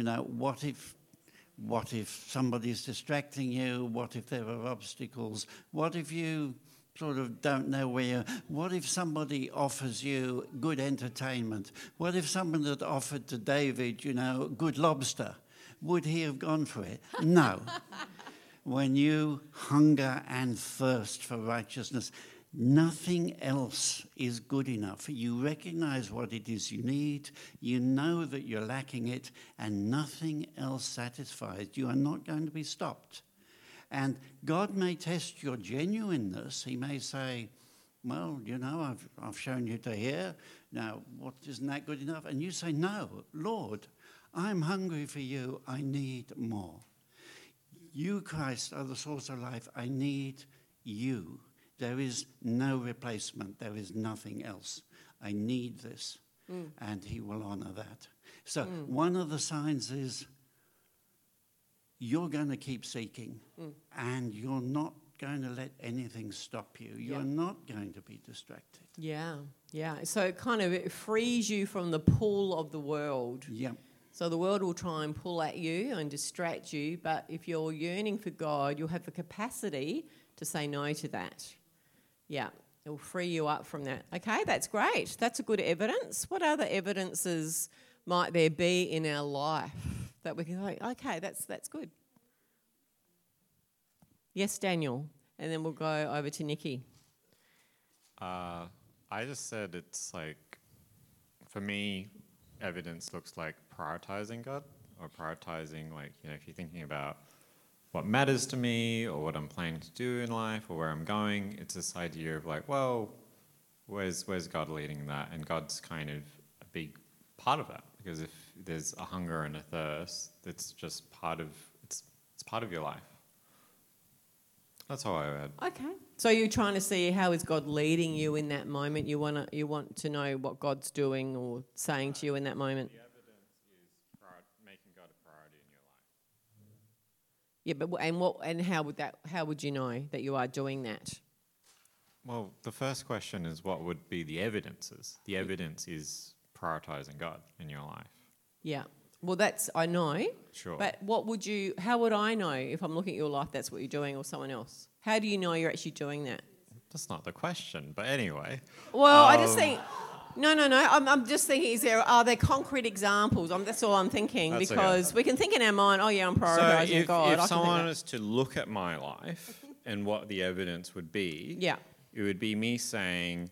if somebody's distracting you? What if there are obstacles? What if you sort of don't know where? What if somebody offers you good entertainment? What if someone had offered to David, good lobster? Would he have gone for it? No. When you hunger and thirst for righteousness, nothing else is good enough. You recognize what it is you need, you know that you're lacking it, and nothing else satisfies. You are not going to be stopped. And God may test your genuineness. He may say, well, I've shown you to here. Now, isn't that good enough? And you say, no, Lord, I'm hungry for you. I need more. You, Christ, are the source of life. I need you. There is no replacement. There is nothing else. I need this. And he will honor that. So one of the signs is you're going to keep seeking and you're not going to let anything stop you. You're not going to be distracted. Yeah. So it frees you from the pull of the world. Yeah. So the world will try and pull at you and distract you, but if you're yearning for God, you'll have the capacity to say no to that. Yeah, it will free you up from that. Okay, that's great. That's a good evidence. What other evidences might there be in our life that we can go, okay, that's good? Yes, Daniel, and then we'll go over to Nikki. I just said it's like, for me, evidence looks like prioritizing God, or prioritizing, if you're thinking about what matters to me or what I'm planning to do in life or where I'm going, it's this idea of where's God leading that? And God's kind of a big part of that, because if there's a hunger and a thirst, it's just part of your life. That's how I read. Okay. So you're trying to see how is God leading you in that moment. You want to know what God's doing or saying to you in that moment. The evidence is making God a priority in your life. Yeah, but how would you know that you are doing that? Well, the first question is what would be the evidences? The evidence is prioritizing God in your life. Yeah. Well, I know. Sure. But how would I know if I'm looking at your life that's what you're doing, or someone else? How do you know you're actually doing that? That's not the question, but anyway. Well, I just think, no. I'm just thinking, are there concrete examples? That's all I'm thinking, because we can think in our mind, oh yeah, I'm prioritizing God. If someone was to look at my life and what the evidence would be, it would be me saying,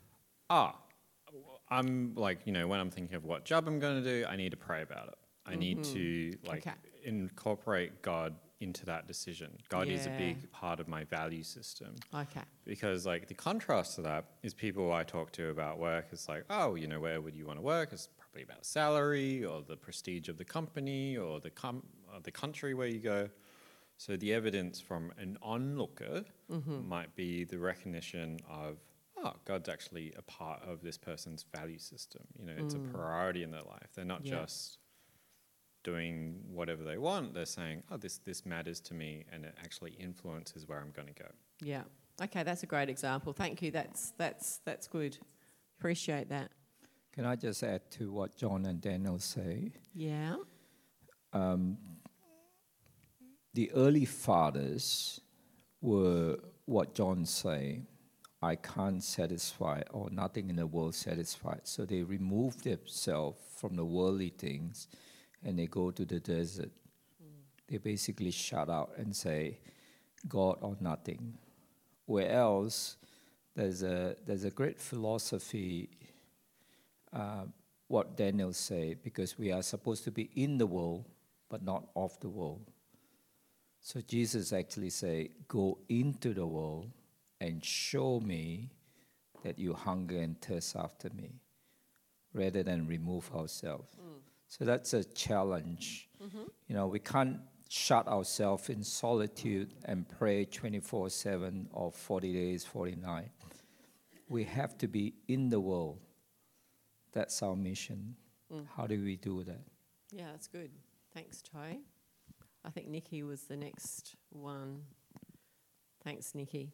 I'm when I'm thinking of what job I'm going to do, I need to pray about it. I need to incorporate God into that decision. God is a big part of my value system. Okay. Because the contrast to that is people I talk to about work is where would you want to work? It's probably about salary or the prestige of the company or the country where you go. So the evidence from an onlooker might be the recognition of, God's actually a part of this person's value system. It's a priority in their life. They're not just doing whatever they want. They're saying, this matters to me, and it actually influences where I'm going to go. Yeah. Okay, that's a great example. Thank you. That's good. Appreciate that. Can I just add to what John and Daniel say? Yeah. The early fathers were what John say, I can't satisfy, or nothing in the world satisfies. So they remove themselves from the worldly things and they go to the desert. They basically shut out and say, God or nothing. Where else, there's a great philosophy, what Daniel said, because we are supposed to be in the world, but not of the world. So Jesus actually say, go into the world and show me that you hunger and thirst after me, rather than remove ourselves. So that's a challenge. You know, we can't shut ourselves in solitude and pray 24/7 or 40 days, 40 nights. We have to be in the world. That's our mission. How do we do that? Yeah, that's good. Thanks, Ty. I think Nikki was the next one. Thanks, Nikki.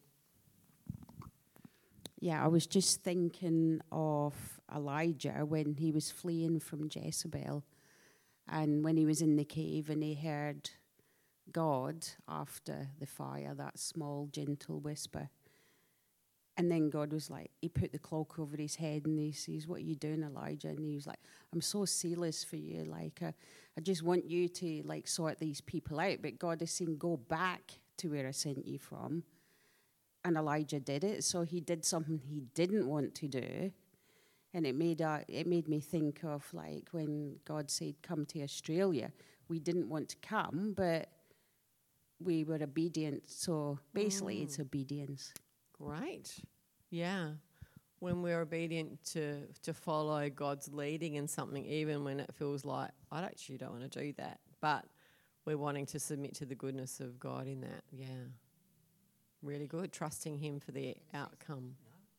Yeah, I was just thinking of Elijah when he was fleeing from Jezebel, and when he was in the cave and he heard God after the fire, that small, gentle whisper. And then God was like, he put the cloak over his head and he says, what are you doing, Elijah? And he was like, I'm so zealous for you. Like, I just want you to, like, sort these people out. But God is saying, go back to where I sent you from. And Elijah did it. So he did something he didn't want to do. And it made me think of, like, when God said, come to Australia. We didn't want to come, but we were obedient. So basically, it's obedience. Great. Yeah. When we're obedient to follow God's leading in something, even when it feels like, I actually don't want to do that, but we're wanting to submit to the goodness of God in that. Yeah. Really good. Trusting Him for the outcome.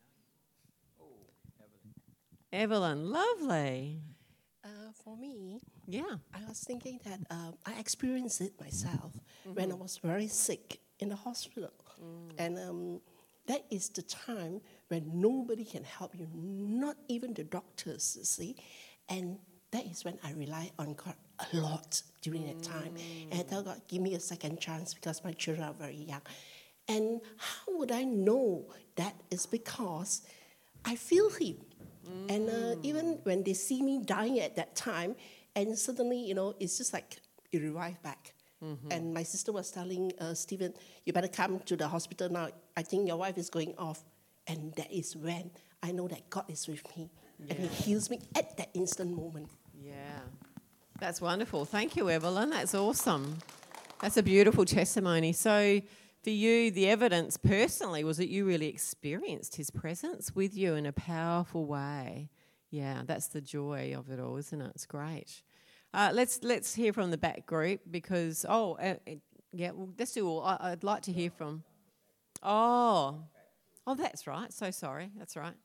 Evelyn, lovely. For me, yeah, I was thinking that I experienced it myself when I was very sick in the hospital. And that is the time when nobody can help you, not even the doctors, you see. And that is when I rely on God a lot during that time. And I tell God, give me a second chance because my children are very young. And how would I know that is because I feel Him. And even when they see me dying at that time, and suddenly, you know, it's just like it revived back. And my sister was telling Stephen, you better come to the hospital now. I think your wife is going off. And that is when I know that God is with me. And He heals me at that instant moment. Yeah. That's wonderful. Thank you, Evelyn. That's awesome. That's a beautiful testimony. So for you, the evidence personally was that you really experienced His presence with you in a powerful way. Yeah, that's the joy of it all, isn't it? It's great. Let's hear from the back group because, yeah, well, let's do all. I'd like to hear from, oh, that's right. So sorry. That's right.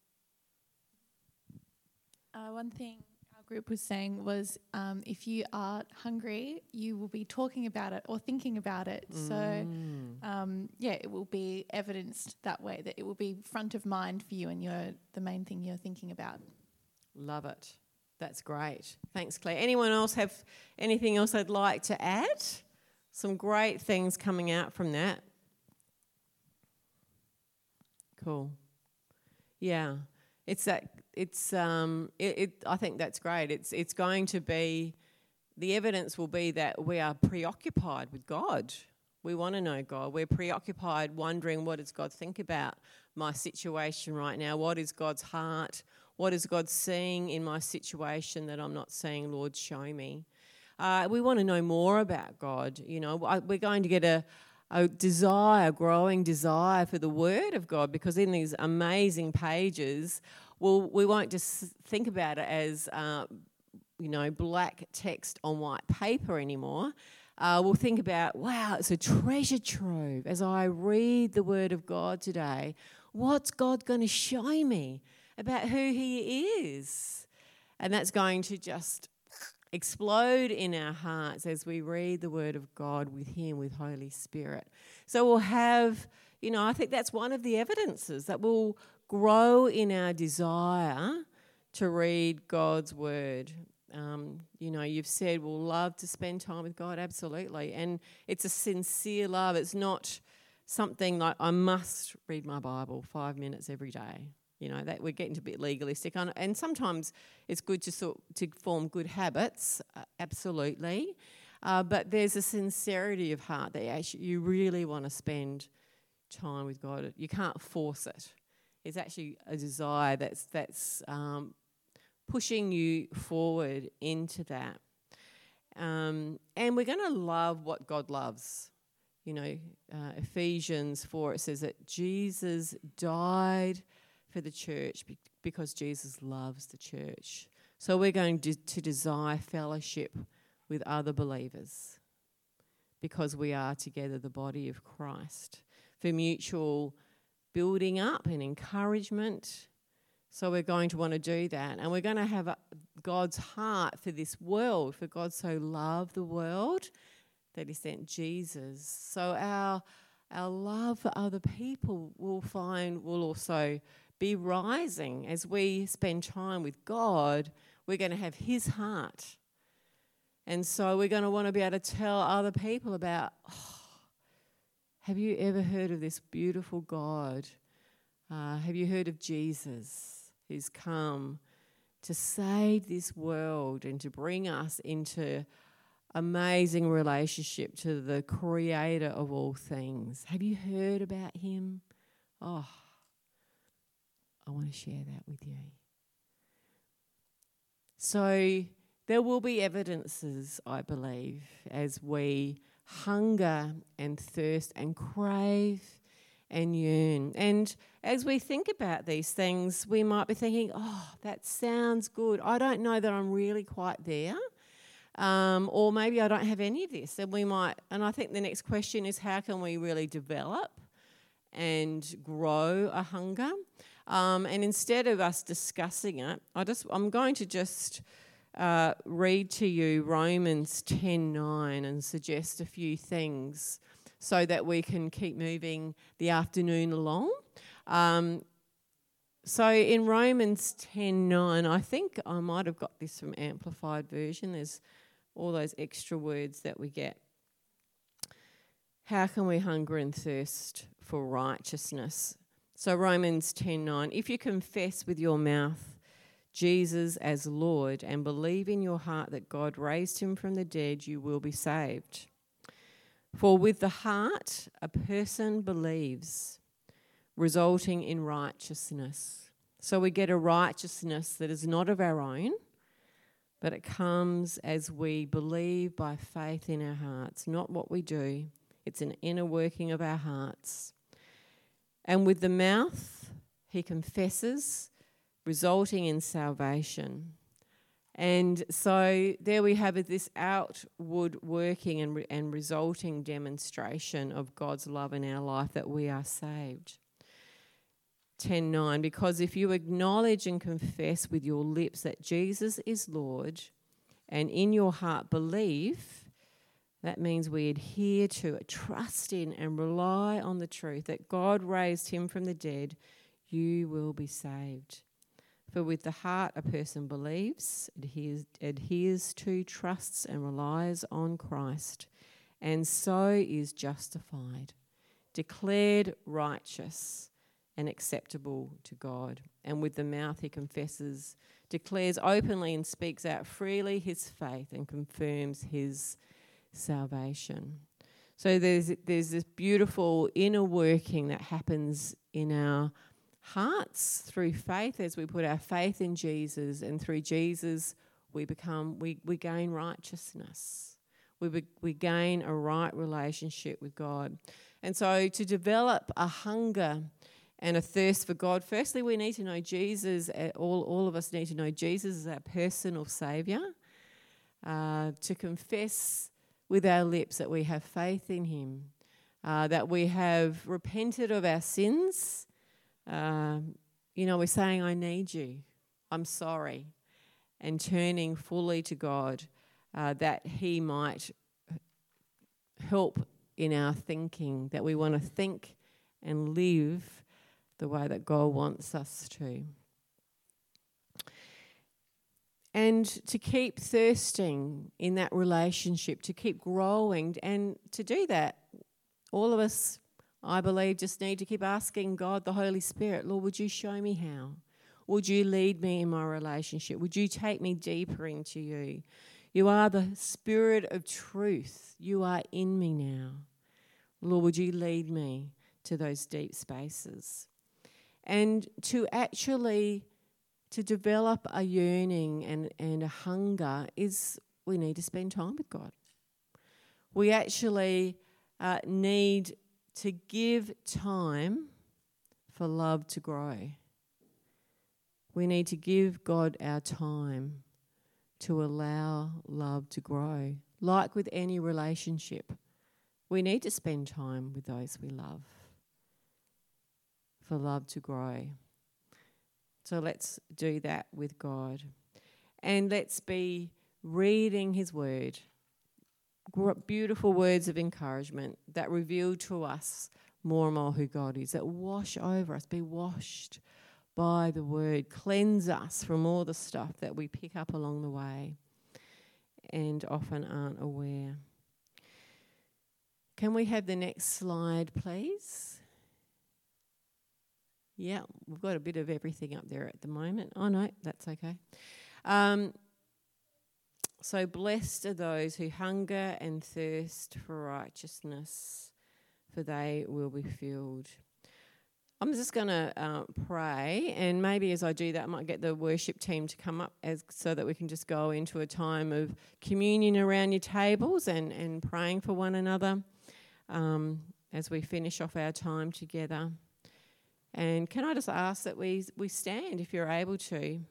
One thing our group was saying was if you are hungry, you will be talking about it or thinking about it. So, yeah, it will be evidenced that way, that it will be front of mind for you and the main thing you're thinking about. Love it. That's great. Thanks, Claire. Anyone else have anything else they'd like to add? Some great things coming out from that. Cool. Yeah. I think that's great. It's going to be, the evidence will be that we are preoccupied with God. We want to know God. We're preoccupied wondering, what does God think about my situation right now? What is God's heart? What is God seeing in my situation that I'm not seeing? Lord, show me. We want to know more about God. You know, we're going to get a growing desire for the Word of God, because in these amazing pages, we won't just think about it as, black text on white paper anymore. We'll think about, wow, it's a treasure trove. As I read the Word of God today, what's God going to show me about who He is? And that's going to just explode in our hearts as we read the Word of God with Him, with Holy Spirit. So we'll have, I think that's one of the evidences that will grow in our desire to read God's Word. You've said we'll love to spend time with God, absolutely. And it's a sincere love. It's not something like I must read my Bible 5 minutes every day. You know, that we're getting a bit legalistic. And sometimes it's good to form good habits, absolutely. But there's a sincerity of heart that actually you really want to spend time with God. You can't force it. It's actually a desire that's pushing you forward into that. And we're going to love what God loves. You know, Ephesians 4, it says that Jesus died for the church because Jesus loves the church. So we're going to desire fellowship with other believers because we are together the body of Christ for mutual building up and encouragement. So we're going to want to do that. And we're going to have God's heart for this world, for God so loved the world that he sent Jesus. So our love for other people will also be rising as we spend time with God. We're going to have his heart. And so we're going to want to be able to tell other people about, have you ever heard of this beautiful God? Have you heard of Jesus who's come to save this world and to bring us into amazing relationship to the creator of all things? Have you heard about him? Oh, I want to share that with you. So there will be evidences, I believe, as we hunger and thirst and crave and yearn. And as we think about these things, we might be thinking, oh, that sounds good. I don't know that I'm really quite there. Or maybe I don't have any of this. And I think the next question is, how can we really develop and grow a hunger? And instead of us discussing it, I'm going to just read to you Romans 10:9 and suggest a few things so that we can keep moving the afternoon along. So in Romans 10:9, I think I might have got this from Amplified Version. There's all those extra words that we get. How can we hunger and thirst for righteousness? So Romans 10:9, if you confess with your mouth Jesus as Lord and believe in your heart that God raised him from the dead, you will be saved. For with the heart a person believes, resulting in righteousness. So we get a righteousness that is not of our own, but it comes as we believe by faith in our hearts, not what we do. It's an inner working of our hearts. And with the mouth he confesses, resulting in salvation. And so there we have this outward working and resulting demonstration of God's love in our life that we are saved. 10:9, because if you acknowledge and confess with your lips that Jesus is Lord and in your heart believe, that means we adhere to it, trust in and rely on the truth that God raised him from the dead, you will be saved. For with the heart a person believes, adheres to, trusts and relies on Christ, and so is justified, declared righteous and acceptable to God. And with the mouth he confesses, declares openly and speaks out freely his faith and confirms his salvation. So there's this beautiful inner working that happens in our hearts through faith as we put our faith in Jesus, and through Jesus we gain righteousness. We gain a right relationship with God. And so to develop a hunger and a thirst for God, firstly we need to know Jesus. All of us need to know Jesus as our personal Saviour, to confess with our lips that we have faith in him, that we have repented of our sins. We're saying, I need you, I'm sorry, and turning fully to God, that he might help in our thinking, that we want to think and live the way that God wants us to. And to keep thirsting in that relationship, to keep growing, and to do that, all of us I believe just need to keep asking God, the Holy Spirit, Lord, would you show me how? Would you lead me in my relationship? Would you take me deeper into you? You are the Spirit of truth. You are in me now. Lord, would you lead me to those deep spaces? And to develop a yearning and a hunger is we need to spend time with God. We actually need to give time for love to grow. We need to give God our time to allow love to grow. Like with any relationship, we need to spend time with those we love for love to grow. So let's do that with God. And let's be reading his word. Beautiful words of encouragement that reveal to us more and more who God is, that wash over us, be washed by the word, cleanse us from all the stuff that we pick up along the way and often aren't aware. Can we have the next slide, please? Yeah, we've got a bit of everything up there at the moment. Oh, no, that's okay. So blessed are those who hunger and thirst for righteousness, for they will be filled. I'm just going to pray, and maybe as I do that, I might get the worship team to come up so that we can just go into a time of communion around your tables and praying for one another as we finish off our time together. And can I just ask that we stand if you're able to.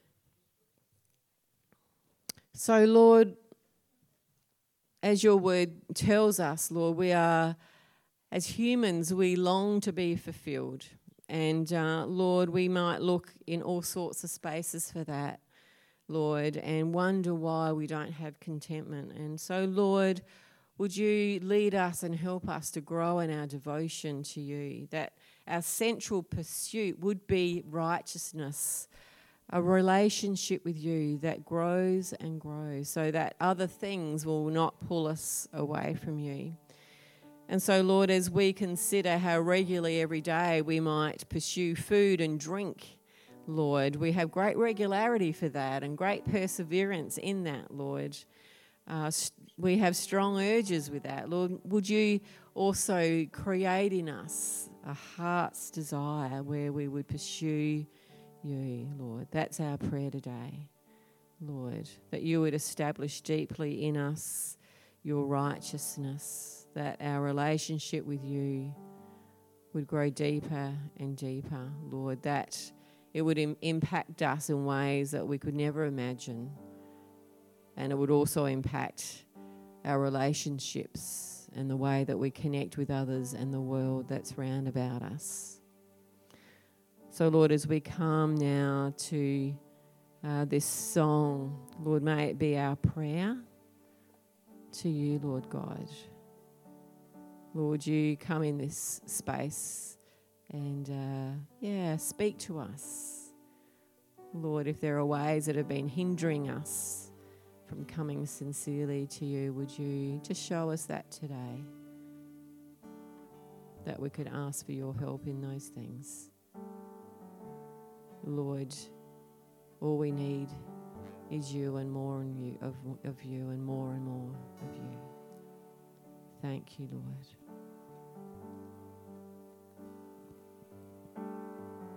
So, Lord, as your word tells us, Lord, we are, as humans, we long to be fulfilled. And, Lord, we might look in all sorts of spaces for that, Lord, and wonder why we don't have contentment. And so, Lord, would you lead us and help us to grow in our devotion to you, that our central pursuit would be righteousness, a relationship with you that grows and grows so that other things will not pull us away from you. And so, Lord, as we consider how regularly every day we might pursue food and drink, Lord, we have great regularity for that and great perseverance in that, Lord. We have strong urges with that. Lord, would you also create in us a heart's desire where we would pursue you, Lord. That's our prayer today, Lord, that you would establish deeply in us your righteousness, that our relationship with you would grow deeper and deeper, Lord, that it would impact us in ways that we could never imagine, and it would also impact our relationships and the way that we connect with others and the world that's round about us. So, Lord, as we come now to this song, Lord, may it be our prayer to you, Lord God. Lord, you come in this space and, speak to us. Lord, if there are ways that have been hindering us from coming sincerely to you, would you just show us that today, that we could ask for your help in those things. Lord, all we need is you and more of you and more of you. Thank you, Lord.